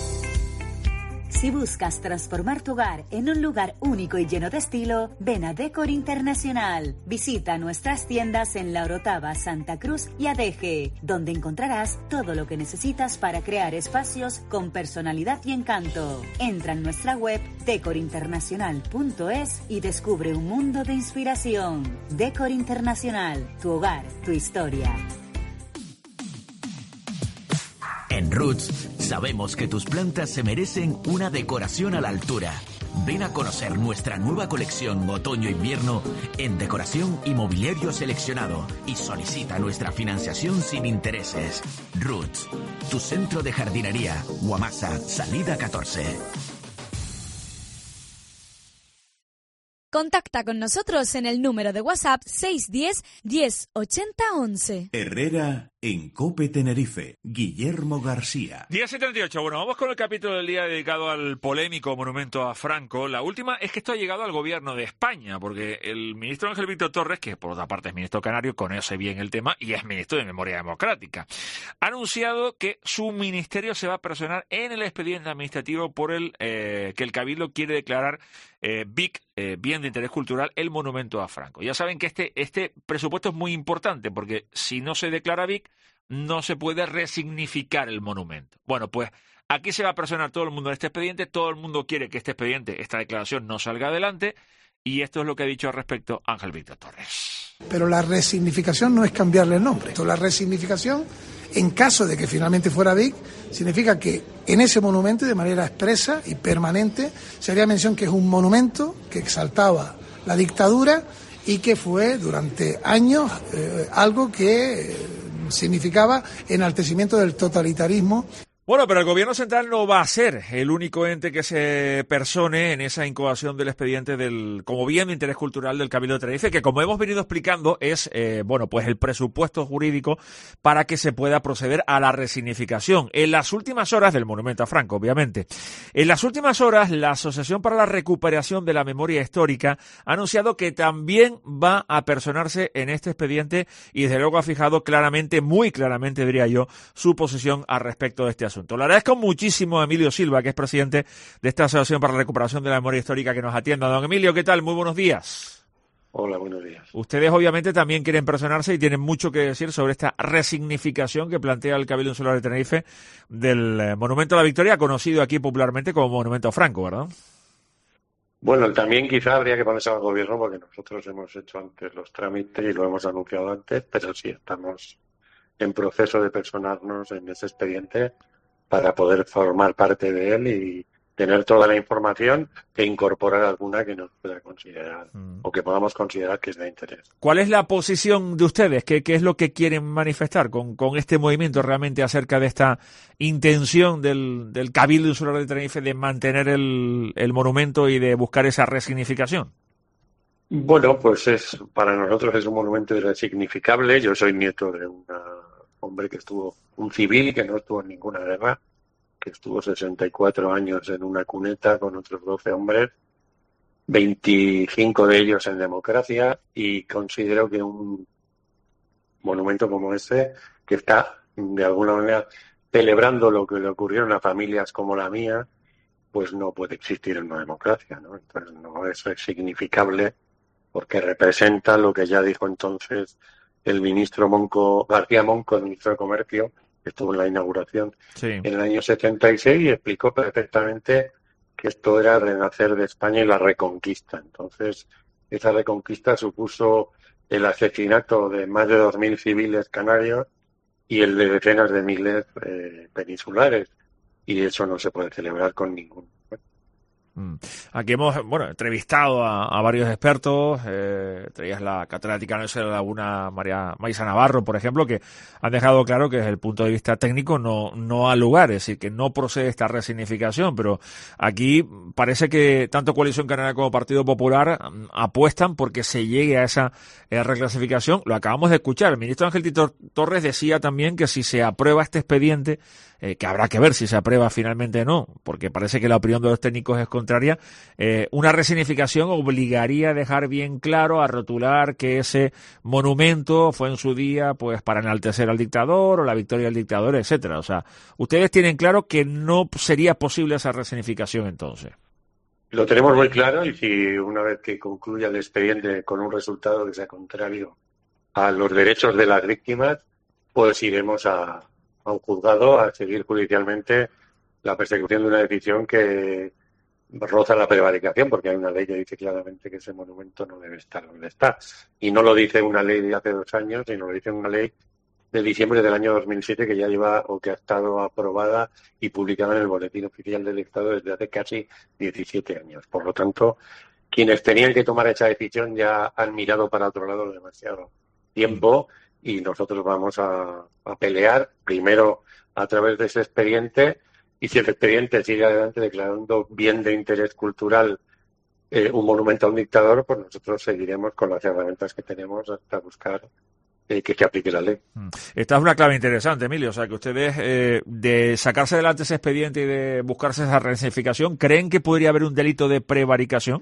Si buscas transformar tu hogar en un lugar único y lleno de estilo, ven a Decor Internacional. Visita nuestras tiendas en La Orotava, Santa Cruz y Adeje, donde encontrarás todo lo que necesitas para crear espacios con personalidad y encanto. Entra en nuestra web decorinternacional.es y descubre un mundo de inspiración. Decor Internacional, tu hogar, tu historia. En Roots sabemos que tus plantas se merecen una decoración a la altura. Ven a conocer nuestra nueva colección otoño-invierno en decoración y mobiliario seleccionado y solicita nuestra financiación sin intereses. Roots, tu centro de jardinería, Guamasa, salida 14. Contacta con nosotros en el número de WhatsApp 610 1080 11. Herrera en COPE Tenerife, Guillermo García. 10:38. Bueno, vamos con el capítulo del día dedicado al polémico monumento a Franco. La última es que esto ha llegado al gobierno de España, porque el ministro Ángel Víctor Torres, que por otra parte es ministro canario, conoce bien el tema y es ministro de Memoria Democrática, ha anunciado que su ministerio se va a personar en el expediente administrativo por que el Cabildo quiere declarar BIC, bien de interés cultural, el monumento a Franco. Ya saben que este presupuesto es muy importante, porque si no se declara BIC, no se puede resignificar el monumento. Bueno, pues aquí se va a personar todo el mundo en este expediente, todo el mundo quiere que este expediente, esta declaración no salga adelante, y esto es lo que ha dicho al respecto Ángel Víctor Torres. Pero la resignificación no es cambiarle el nombre. La resignificación, en caso de que finalmente fuera BIC, significa que en ese monumento, de manera expresa y permanente, se haría mención que es un monumento que exaltaba la dictadura y que fue durante años algo que significaba enaltecimiento del totalitarismo. Bueno, pero el Gobierno Central no va a ser el único ente que se persone en esa incoación del expediente como bien de interés cultural del Cabildo de Tenerife, que como hemos venido explicando es, pues el presupuesto jurídico para que se pueda proceder a la resignificación. En las últimas horas del Monumento a Franco, obviamente. En las últimas horas, la Asociación para la Recuperación de la Memoria Histórica ha anunciado que también va a personarse en este expediente y desde luego ha fijado claramente, muy claramente diría yo, su posición al respecto de este asunto. Le agradezco muchísimo a Emilio Silva, que es presidente de esta Asociación para la Recuperación de la Memoria Histórica, que nos atienda. Don Emilio, ¿qué tal? Muy buenos días. Hola, buenos días. Ustedes obviamente también quieren personarse y tienen mucho que decir sobre esta resignificación que plantea el Cabildo Insular de Tenerife del Monumento a la Victoria, conocido aquí popularmente como Monumento a Franco, ¿verdad? Bueno, también quizá habría que ponerse al gobierno porque nosotros hemos hecho antes los trámites y lo hemos anunciado antes, pero sí estamos en proceso de personarnos en ese expediente para poder formar parte de él y tener toda la información e incorporar alguna que nos pueda considerar o que podamos considerar que es de interés. ¿Cuál es la posición de ustedes? ¿Qué es lo que quieren manifestar con este movimiento realmente acerca de esta intención del Cabildo Insular de Tenerife de mantener el monumento y de buscar esa resignificación? Bueno, pues para nosotros es un monumento irresignificable. Yo soy nieto de un hombre que estuvo, un civil que no estuvo en ninguna guerra, que estuvo 64 años en una cuneta con otros 12 hombres, 25 de ellos en democracia, y considero que un monumento como este, que está de alguna manera celebrando lo que le ocurrieron a familias como la mía, pues no puede existir en una democracia, ¿no? Entonces no es significable porque representa lo que ya dijo entonces el ministro García Monco, el ministro de Comercio, que estuvo en la inauguración en el año 76 y explicó perfectamente que esto era renacer de España y la reconquista. Entonces, esa reconquista supuso el asesinato de más de 2.000 civiles canarios y el de decenas de miles peninsulares. Y eso no se puede celebrar con ningún. Aquí hemos entrevistado a varios expertos, traías la catedrática de la Laguna Maisa Navarro, por ejemplo, que han dejado claro que desde el punto de vista técnico no ha lugar, es decir, que no procede esta resignificación, pero aquí parece que tanto Coalición Canaria como Partido Popular apuestan porque se llegue a esa reclasificación. Lo acabamos de escuchar, el ministro Ángel Tito Torres decía también que si se aprueba este expediente, que habrá que ver si se aprueba finalmente o no, porque parece que la opinión de los técnicos es contraria, una resignificación obligaría a dejar bien claro, a rotular que ese monumento fue en su día pues para enaltecer al dictador o la victoria del dictador, etcétera. O sea, ustedes tienen claro que no sería posible esa resignificación entonces. Lo tenemos muy claro y si una vez que concluya el expediente con un resultado que sea contrario a los derechos de las víctimas, pues iremos a un juzgado a seguir judicialmente la persecución de una decisión que roza la prevaricación, porque hay una ley que dice claramente que ese monumento no debe estar donde está. Y no lo dice una ley de hace 2 años, sino lo dice una ley de diciembre del año 2007 que ya lleva o que ha estado aprobada y publicada en el Boletín Oficial del Estado desde hace casi 17 años. Por lo tanto, quienes tenían que tomar esa decisión ya han mirado para otro lado demasiado tiempo y nosotros vamos a pelear primero a través de ese expediente y si el expediente sigue adelante declarando bien de interés cultural un monumento a un dictador, pues nosotros seguiremos con las herramientas que tenemos hasta buscar que se aplique la ley. Esta es una clave interesante, Emilio, o sea que ustedes de sacarse adelante ese expediente y de buscarse esa resignificación, ¿creen que podría haber un delito de prevaricación?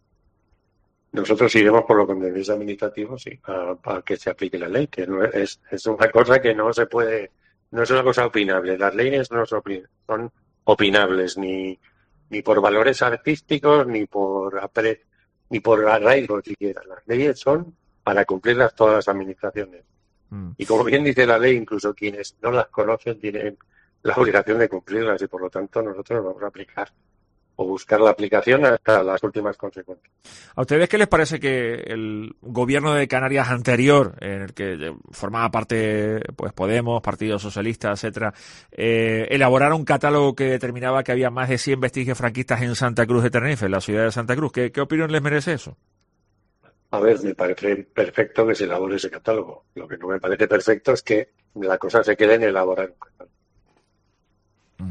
Nosotros iremos por lo que deberes administrativo, sí, para que se aplique la ley, que no es una cosa que no se puede, no es una cosa opinable. Las leyes no son opinables ni por valores artísticos ni por arraigo siquiera. Las leyes son para cumplirlas todas las administraciones. Y como bien dice la ley, incluso quienes no las conocen tienen la obligación de cumplirlas y por lo tanto nosotros vamos a aplicar o buscar la aplicación hasta las últimas consecuencias. ¿A ustedes qué les parece que el gobierno de Canarias anterior, en el que formaba parte pues Podemos, Partido Socialista, etcétera, elaborara un catálogo que determinaba que había más de 100 vestigios franquistas en Santa Cruz de Tenerife, en la ciudad de Santa Cruz? ¿Qué opinión les merece eso? A ver, me parece perfecto que se elabore ese catálogo. Lo que no me parece perfecto es que la cosa se quede en elaborar un catálogo.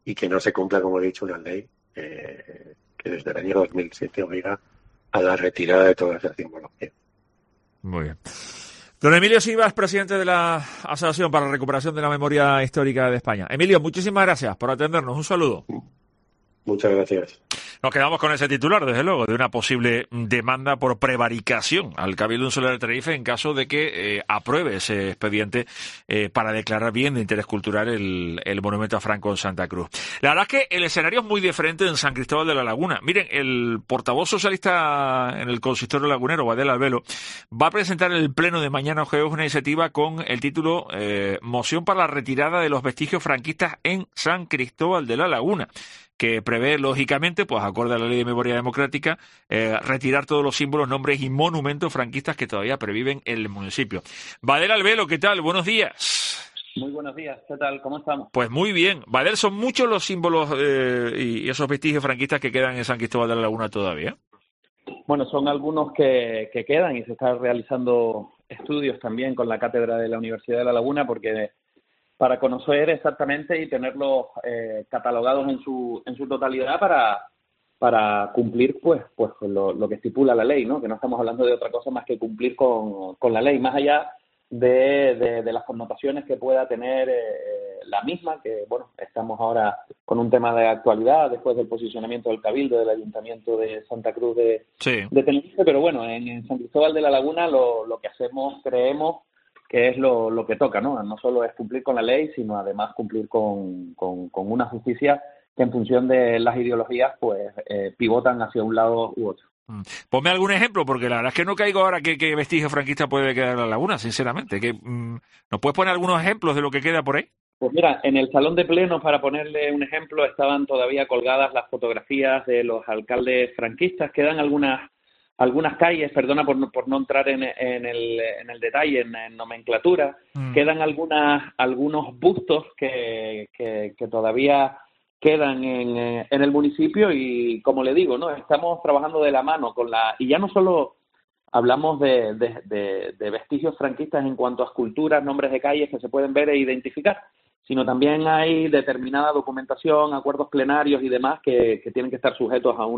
y que no se cumpla, como he dicho, una ley que desde el año 2007 obliga a la retirada de toda esa simbología. Muy bien. Don Emilio Sivas, presidente de la Asociación para la Recuperación de la Memoria Histórica de España. Emilio, muchísimas gracias por atendernos. Un saludo. Muchas gracias. Nos quedamos con ese titular, desde luego, de una posible demanda por prevaricación al Cabildo Insular de Tenerife en caso de que apruebe ese expediente para declarar bien de interés cultural el monumento a Franco en Santa Cruz. La verdad es que el escenario es muy diferente en San Cristóbal de la Laguna. Miren, el portavoz socialista en el consistorio lagunero, Badel Albelo, va a presentar en el pleno de mañana jueves una iniciativa con el título Moción para la retirada de los vestigios franquistas en San Cristóbal de la Laguna, que prevé, lógicamente, pues acorde a la Ley de Memoria Democrática, retirar todos los símbolos, nombres y monumentos franquistas que todavía perviven en el municipio. Badel Albelo, ¿qué tal? Buenos días. Muy buenos días, ¿qué tal? ¿Cómo estamos? Pues muy bien. Badel, ¿son muchos los símbolos y esos vestigios franquistas que quedan en San Cristóbal de la Laguna todavía? Bueno, son algunos que quedan y se están realizando estudios también con la cátedra de la Universidad de La Laguna, porque para conocer exactamente y tenerlos catalogados en su totalidad para cumplir pues lo que estipula la ley, ¿no? Que no estamos hablando de otra cosa más que cumplir con la ley, más allá de las connotaciones que pueda tener la misma, que bueno, estamos ahora con un tema de actualidad después del posicionamiento del Cabildo del Ayuntamiento de Santa Cruz de Tenerife, pero bueno, en San Cristóbal de la Laguna lo que hacemos, creemos que es lo que toca, ¿no? No solo es cumplir con la ley, sino además cumplir con una justicia que en función de las ideologías pues pivotan hacia un lado u otro. Ponme algún ejemplo, porque la verdad es que no caigo ahora qué vestigio franquista puede quedar en la laguna, sinceramente. ¿Nos puedes poner algunos ejemplos de lo que queda por ahí? Pues mira, en el salón de plenos, para ponerle un ejemplo, estaban todavía colgadas las fotografías de los alcaldes franquistas. Quedan algunas calles, perdona por no entrar en el detalle, en nomenclatura, quedan algunos bustos que todavía quedan en el municipio y, como le digo, ¿no? Estamos trabajando de la mano y ya no solo hablamos de vestigios franquistas en cuanto a esculturas, nombres de calles que se pueden ver e identificar, sino también hay determinada documentación, acuerdos plenarios y demás que tienen que estar sujetos a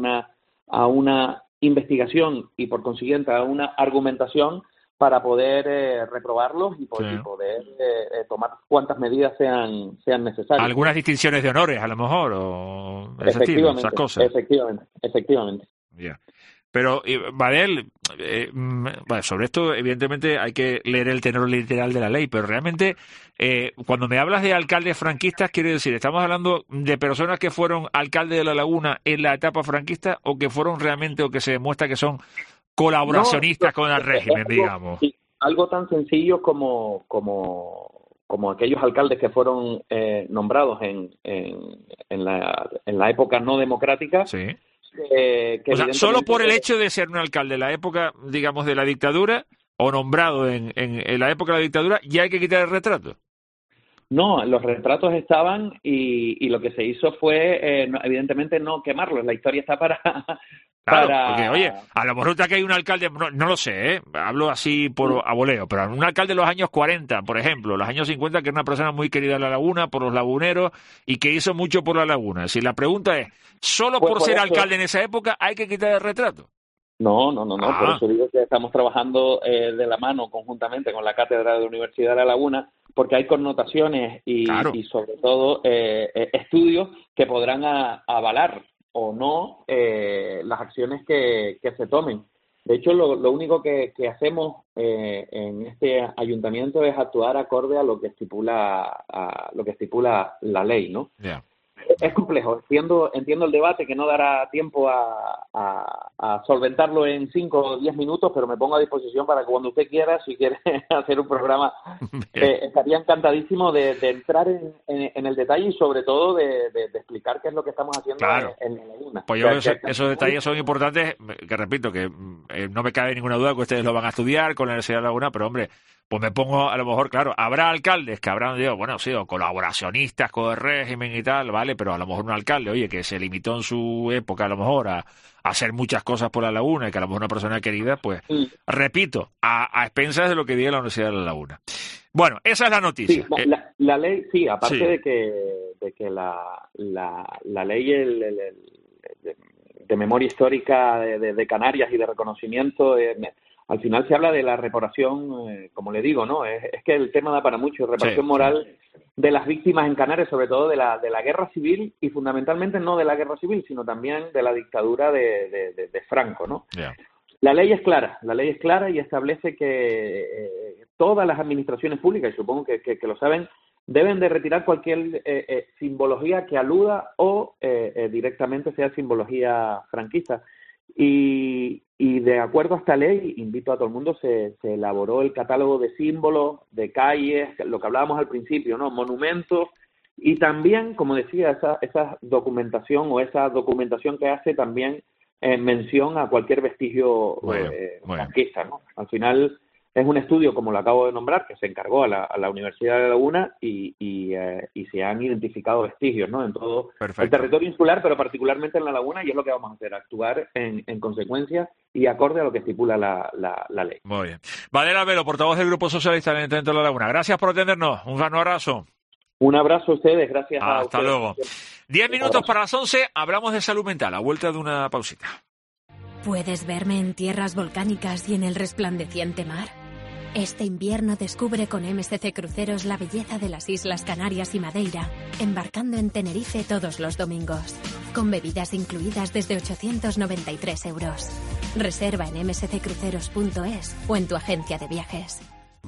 una investigación y, por consiguiente, a una argumentación para poder reprobarlos y poder tomar cuantas medidas sean necesarias. Algunas distinciones de honores, a lo mejor, o ese estilo, esas cosas. Efectivamente. Yeah. Pero, Badel, bueno, sobre esto, evidentemente, hay que leer el tenor literal de la ley, pero realmente, cuando me hablas de alcaldes franquistas, quiere decir, ¿estamos hablando de personas que fueron alcaldes de La Laguna en la etapa franquista o que fueron realmente, o que se demuestra que son colaboracionistas con el régimen, digamos? Sí, algo tan sencillo como aquellos alcaldes que fueron nombrados en la época no democrática. Sí. O sea, solo por el hecho de ser un alcalde en la época, digamos, de la dictadura, o nombrado en la época de la dictadura, ¿ya hay que quitar el retrato? No, los retratos estaban y lo que se hizo fue, evidentemente, no quemarlos. La historia está para... Claro, porque, oye, a lo mejor que hay un alcalde, no lo sé, hablo así por aboleo, pero un alcalde de los años 40, por ejemplo, los años 50, que era una persona muy querida en La Laguna, por los laguneros, y que hizo mucho por La Laguna. Si la pregunta es, ¿solo por ser alcalde en esa época hay que quitar el retrato? No, por eso digo que estamos trabajando de la mano conjuntamente con la Cátedra de la Universidad de La Laguna, porque hay connotaciones y sobre todo estudios que podrán avalar o no las acciones que se tomen. De hecho, lo único que hacemos en este ayuntamiento es actuar acorde a lo que estipula la ley, ¿no? Yeah. Es complejo, entiendo el debate, que no dará tiempo a solventarlo en 5 o 10 minutos, pero me pongo a disposición para que cuando usted quiera, si quiere hacer un programa, estaría encantadísimo de entrar en el detalle y sobre todo de explicar qué es lo que estamos haciendo en La Laguna. Pues yo esos detalles son importantes, que repito, que no me cabe ninguna duda que ustedes lo van a estudiar con la Universidad de La Laguna, pero hombre, pues me pongo, a lo mejor, claro, habrá alcaldes que habrán, colaboracionistas con el régimen y tal, ¿vale? Pero a lo mejor un alcalde, oye, que se limitó en su época, a lo mejor, a hacer muchas cosas por La Laguna y que a lo mejor una persona querida, pues, repito, a expensas de lo que diga la Universidad de La Laguna. Bueno, esa es la noticia. Sí, la ley, sí, aparte que la ley de memoria histórica de Canarias y de reconocimiento, al final se habla de la reparación, como le digo, ¿no? Es que el tema da para mucho, reparación moral de las víctimas en Canarias, sobre todo de la guerra civil, y fundamentalmente no de la guerra civil, sino también de la dictadura de Franco, ¿no? Yeah. La ley es clara y establece que todas las administraciones públicas, y supongo que lo saben, deben de retirar cualquier simbología que aluda o directamente sea simbología franquista. Y de acuerdo a esta ley, invito a todo el mundo, se elaboró el catálogo de símbolos, de calles, lo que hablábamos al principio, ¿no? Monumentos, y también, como decía, esa documentación que hace también mención a cualquier vestigio franquista, ¿no? Al final es un estudio, como lo acabo de nombrar, que se encargó a la Universidad de La Laguna y se han identificado vestigios, ¿no? En todo el territorio insular, pero particularmente en La Laguna, y es lo que vamos a hacer, actuar en consecuencia y acorde a lo que estipula la ley. Muy bien. Valera Velo, portavoz del Grupo Socialista del Ayuntamiento de La Laguna. Gracias por atendernos. Un gran abrazo. Un abrazo a ustedes. Gracias a ustedes. Hasta luego. 10 minutos para las 11. Hablamos de salud mental. A vuelta de una pausita. ¿Puedes verme en tierras volcánicas y en el resplandeciente mar? Este invierno descubre con MSC Cruceros la belleza de las Islas Canarias y Madeira, embarcando en Tenerife todos los domingos, con bebidas incluidas desde 893 euros. Reserva en msccruceros.es o en tu agencia de viajes.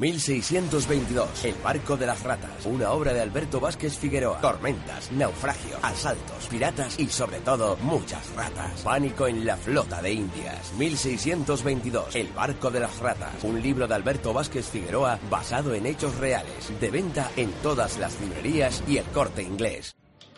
1622, El barco de las ratas, una obra de Alberto Vázquez Figueroa. Tormentas, naufragio, asaltos, piratas y sobre todo muchas ratas. Pánico en la flota de Indias. 1622, El barco de las ratas, un libro de Alberto Vázquez Figueroa basado en hechos reales, de venta en todas las librerías y El Corte Inglés.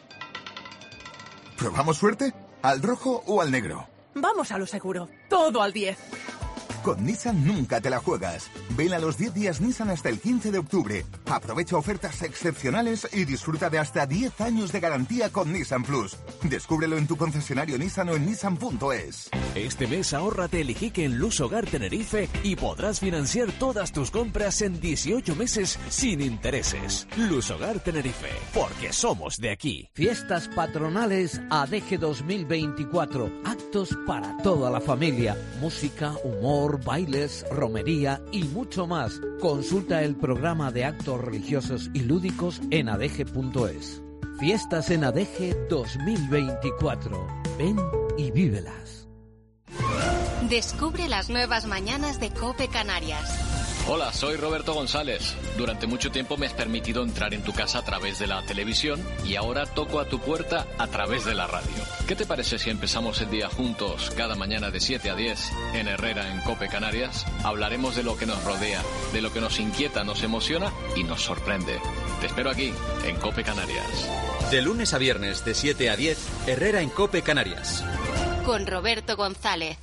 ¿Probamos suerte? ¿Al rojo o al negro? Vamos a lo seguro, todo al 10. Con Nissan nunca te la juegas. Ven a los 10 días Nissan hasta el 15 de octubre. Aprovecha ofertas excepcionales y disfruta de hasta 10 años de garantía con Nissan Plus. Descúbrelo en tu concesionario Nissan o en nissan.es. Este mes ahórrate el Ijique en Luz Hogar Tenerife y podrás financiar todas tus compras en 18 meses sin intereses. Luz Hogar Tenerife, porque somos de aquí. Fiestas patronales ADG 2024. Actos para toda la familia. Música, humor, bailes, romería y mucho más. Consulta el programa de actos religiosos y lúdicos en adg.es. Fiestas en ADG 2024. Ven y vívelas. Descubre las nuevas mañanas de COPE Canarias. Hola, soy Roberto González. Durante mucho tiempo me has permitido entrar en tu casa a través de la televisión y ahora toco a tu puerta a través de la radio. ¿Qué te parece si empezamos el día juntos cada mañana de 7 a 10 en Herrera en COPE Canarias? Hablaremos de lo que nos rodea, de lo que nos inquieta, nos emociona y nos sorprende. Te espero aquí, en COPE Canarias. De lunes a viernes de 7 a 10, Herrera en COPE Canarias. Con Roberto González.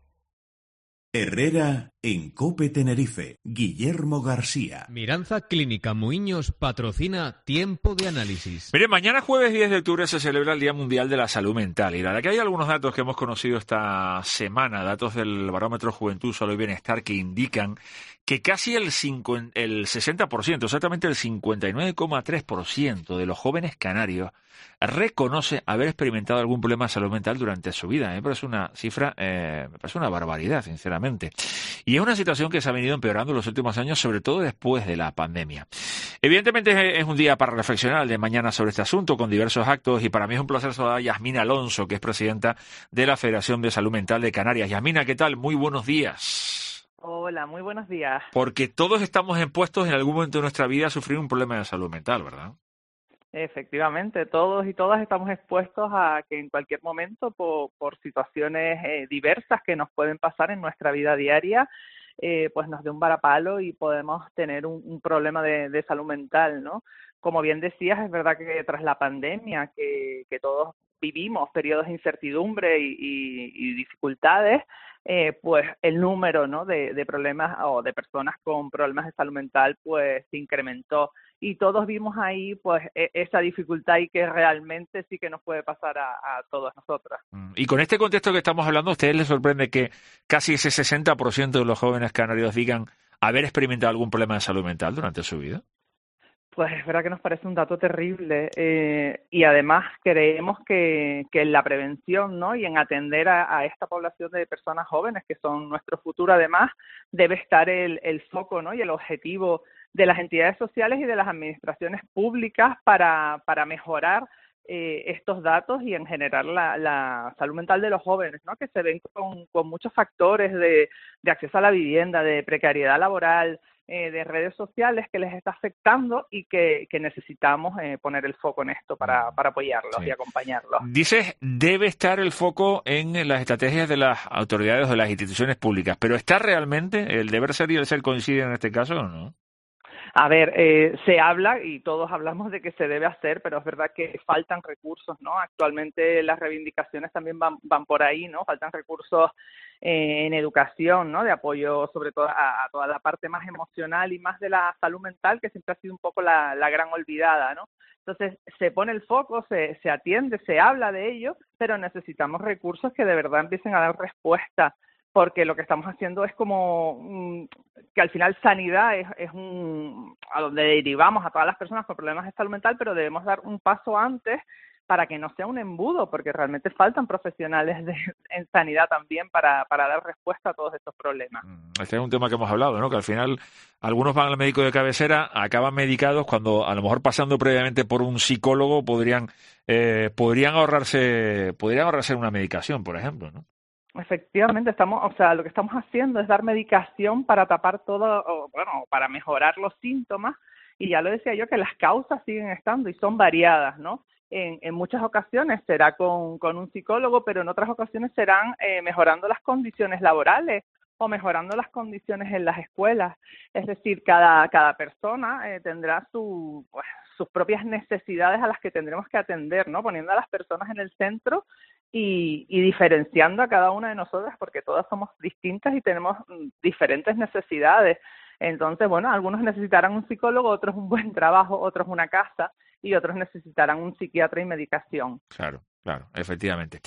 Herrera en COPE Tenerife, Guillermo García. Miranza Clínica Muiños patrocina Tiempo de Análisis. Mire, mañana jueves 10 de octubre se celebra el Día Mundial de la Salud Mental. Y la verdad que hay algunos datos que hemos conocido esta semana, datos del Barómetro Juventud, Salud y Bienestar, que indican que casi el 60%, exactamente el 59,3% de los jóvenes canarios reconoce haber experimentado algún problema de salud mental durante su vida. Me parece una cifra, me parece una barbaridad, sinceramente. Y es una situación que se ha venido empeorando en los últimos años, sobre todo después de la pandemia. Evidentemente es un día para reflexionar el de mañana sobre este asunto, con diversos actos, y para mí es un placer saludar a Yasmina Alonso, que es presidenta de la Federación de Salud Mental de Canarias. Yasmina, ¿qué tal? Muy buenos días. Hola, muy buenos días. Porque todos estamos expuestos en algún momento de nuestra vida a sufrir un problema de salud mental, ¿verdad? Efectivamente, todos y todas estamos expuestos a que en cualquier momento, por situaciones diversas que nos pueden pasar en nuestra vida diaria, pues nos dé un varapalo y podemos tener un problema de salud mental, ¿no? Como bien decías, es verdad que tras la pandemia, que todos vivimos periodos de incertidumbre y dificultades, pues el número, ¿no?, de problemas o de personas con problemas de salud mental pues se incrementó, y todos vimos ahí pues esa dificultad y que realmente sí que nos puede pasar a todos nosotros. Y con este contexto que estamos hablando, ¿a ustedes les sorprende que casi ese 60% de los jóvenes canarios digan haber experimentado algún problema de salud mental durante su vida? Pues es verdad que nos parece un dato terrible y además creemos que en la prevención, ¿no? Y en atender a esta población de personas jóvenes que son nuestro futuro, además, debe estar el foco, ¿no? Y el objetivo de las entidades sociales y de las administraciones públicas para mejorar estos datos y en generar la salud mental de los jóvenes, ¿no? Que se ven con muchos factores de acceso a la vivienda, de precariedad laboral, de redes sociales que les está afectando y que necesitamos poner el foco en esto para apoyarlos y acompañarlos. Dices, debe estar el foco en las estrategias de las autoridades o de las instituciones públicas, pero ¿está realmente? ¿El deber ser y el ser coinciden en este caso o no? A ver, se habla y todos hablamos de que se debe hacer, pero es verdad que faltan recursos, ¿no? Actualmente las reivindicaciones también van por ahí, ¿no? Faltan recursos en educación, ¿no? De apoyo sobre todo a toda la parte más emocional y más de la salud mental, que siempre ha sido un poco la gran olvidada, ¿no? Entonces se pone el foco, se atiende, se habla de ello, pero necesitamos recursos que de verdad empiecen a dar respuesta, porque lo que estamos haciendo es como que al final sanidad es a donde derivamos a todas las personas con problemas de salud mental, pero debemos dar un paso antes para que no sea un embudo, porque realmente faltan profesionales en sanidad también para dar respuesta a todos estos problemas. Este es un tema que hemos hablado, ¿no? Que al final algunos van al médico de cabecera, acaban medicados cuando a lo mejor pasando previamente por un psicólogo podrían ahorrarse una medicación, por ejemplo, ¿no? Efectivamente, lo que estamos haciendo es dar medicación para tapar todo, para mejorar los síntomas, y ya lo decía yo que las causas siguen estando y son variadas, ¿no? En muchas ocasiones será con un psicólogo, pero en otras ocasiones serán mejorando las condiciones laborales o mejorando las condiciones en las escuelas. Es decir, cada persona tendrá sus propias necesidades a las que tendremos que atender, ¿no? Poniendo a las personas en el centro y diferenciando a cada una de nosotras, porque todas somos distintas y tenemos diferentes necesidades. Entonces, algunos necesitarán un psicólogo, otros un buen trabajo, otros una casa y otros necesitarán un psiquiatra y medicación. Claro, efectivamente.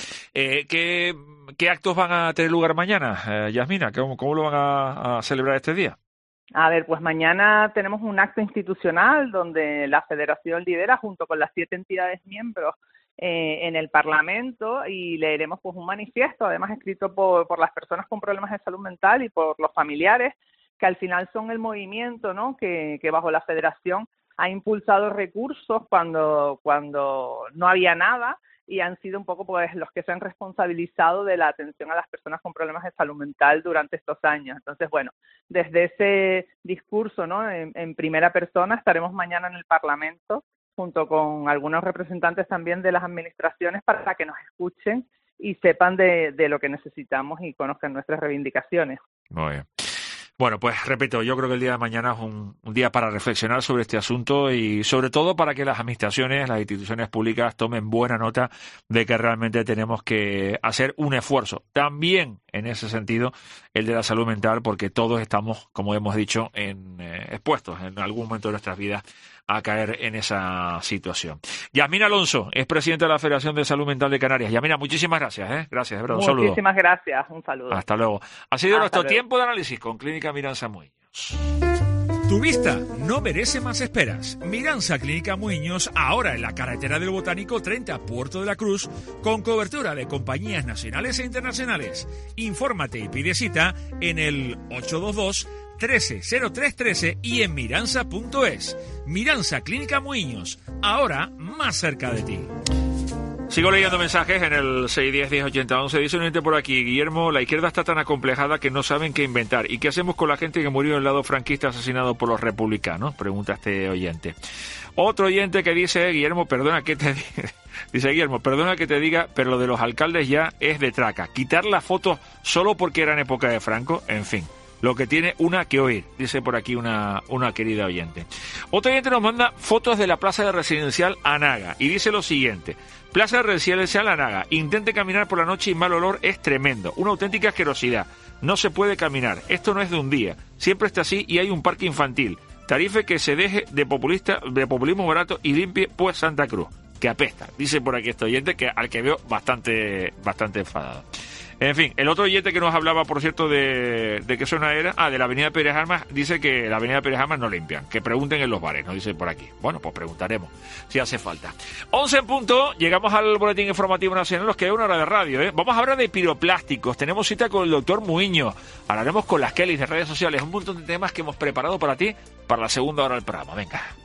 ¿Qué actos van a tener lugar mañana, Yasmina? ¿Cómo lo van a celebrar este día? A ver, pues mañana tenemos un acto institucional donde la Federación lidera junto con las 7 entidades miembros en el Parlamento, y leeremos pues un manifiesto, además escrito por las personas con problemas de salud mental y por los familiares, que al final son el movimiento, ¿no? que bajo la Federación ha impulsado recursos cuando no había nada, y han sido un poco pues los que se han responsabilizado de la atención a las personas con problemas de salud mental durante estos años. Entonces, desde ese discurso, ¿no? en primera persona estaremos mañana en el Parlamento junto con algunos representantes también de las administraciones para que nos escuchen y sepan de lo que necesitamos y conozcan nuestras reivindicaciones. Muy bien. Bueno, pues repito, yo creo que el día de mañana es un día para reflexionar sobre este asunto y sobre todo para que las administraciones, las instituciones públicas tomen buena nota de que realmente tenemos que hacer un esfuerzo. También en ese sentido el de la salud mental, porque todos estamos, como hemos dicho, expuestos en algún momento de nuestras vidas a caer en esa situación. Yasmina Alonso es presidenta de la Federación de Salud Mental de Canarias. Yasmina, muchísimas gracias. Gracias, de verdad. Un saludo. Muchísimas gracias. Un saludo. Hasta luego. Ha sido nuestro tiempo de análisis con Clínica Miranza Muiños. Tu vista no merece más esperas. Miranza Clínica Muiños, ahora en la carretera del Botánico 30, Puerto de la Cruz, con cobertura de compañías nacionales e internacionales. Infórmate y pide cita en el 822-130313 y en miranza.es. Miranza Clínica Muiños, ahora más cerca de ti. Sigo leyendo mensajes en el 610-1080-11. Dice un oyente por aquí: Guillermo, la izquierda está tan acomplejada que no saben qué inventar. ¿Y qué hacemos con la gente que murió en el lado franquista asesinado por los republicanos? Pregunta este oyente. Otro oyente que dice: Guillermo, perdona que te diga, pero lo de los alcaldes ya es de traca. Quitar las fotos solo porque era en época de Franco, en fin. Lo que tiene una que oír, dice por aquí una querida oyente. Otro oyente nos manda fotos de la plaza de residencial Anaga y dice lo siguiente: Plaza de residencial Anaga, intente caminar por la noche y mal olor es tremendo, una auténtica asquerosidad, no se puede caminar, esto no es de un día, siempre está así y hay un parque infantil, tarife que se deje de populismo barato y limpie pues Santa Cruz, que apesta, dice por aquí este oyente al que veo bastante enfadado. En fin, el otro oyente que nos hablaba, por cierto, de qué zona era, de la avenida Pérez Almas, dice que la avenida Pérez Almas no limpian, que pregunten en los bares, nos dice por aquí. Bueno, pues preguntaremos si hace falta. 11 en punto, llegamos al boletín informativo nacional, nos queda una hora de radio, ¿eh? Vamos a hablar de piroplásticos, tenemos cita con el doctor Muiño, hablaremos con las Kellys de redes sociales, un montón de temas que hemos preparado para ti para la segunda hora del programa. Venga.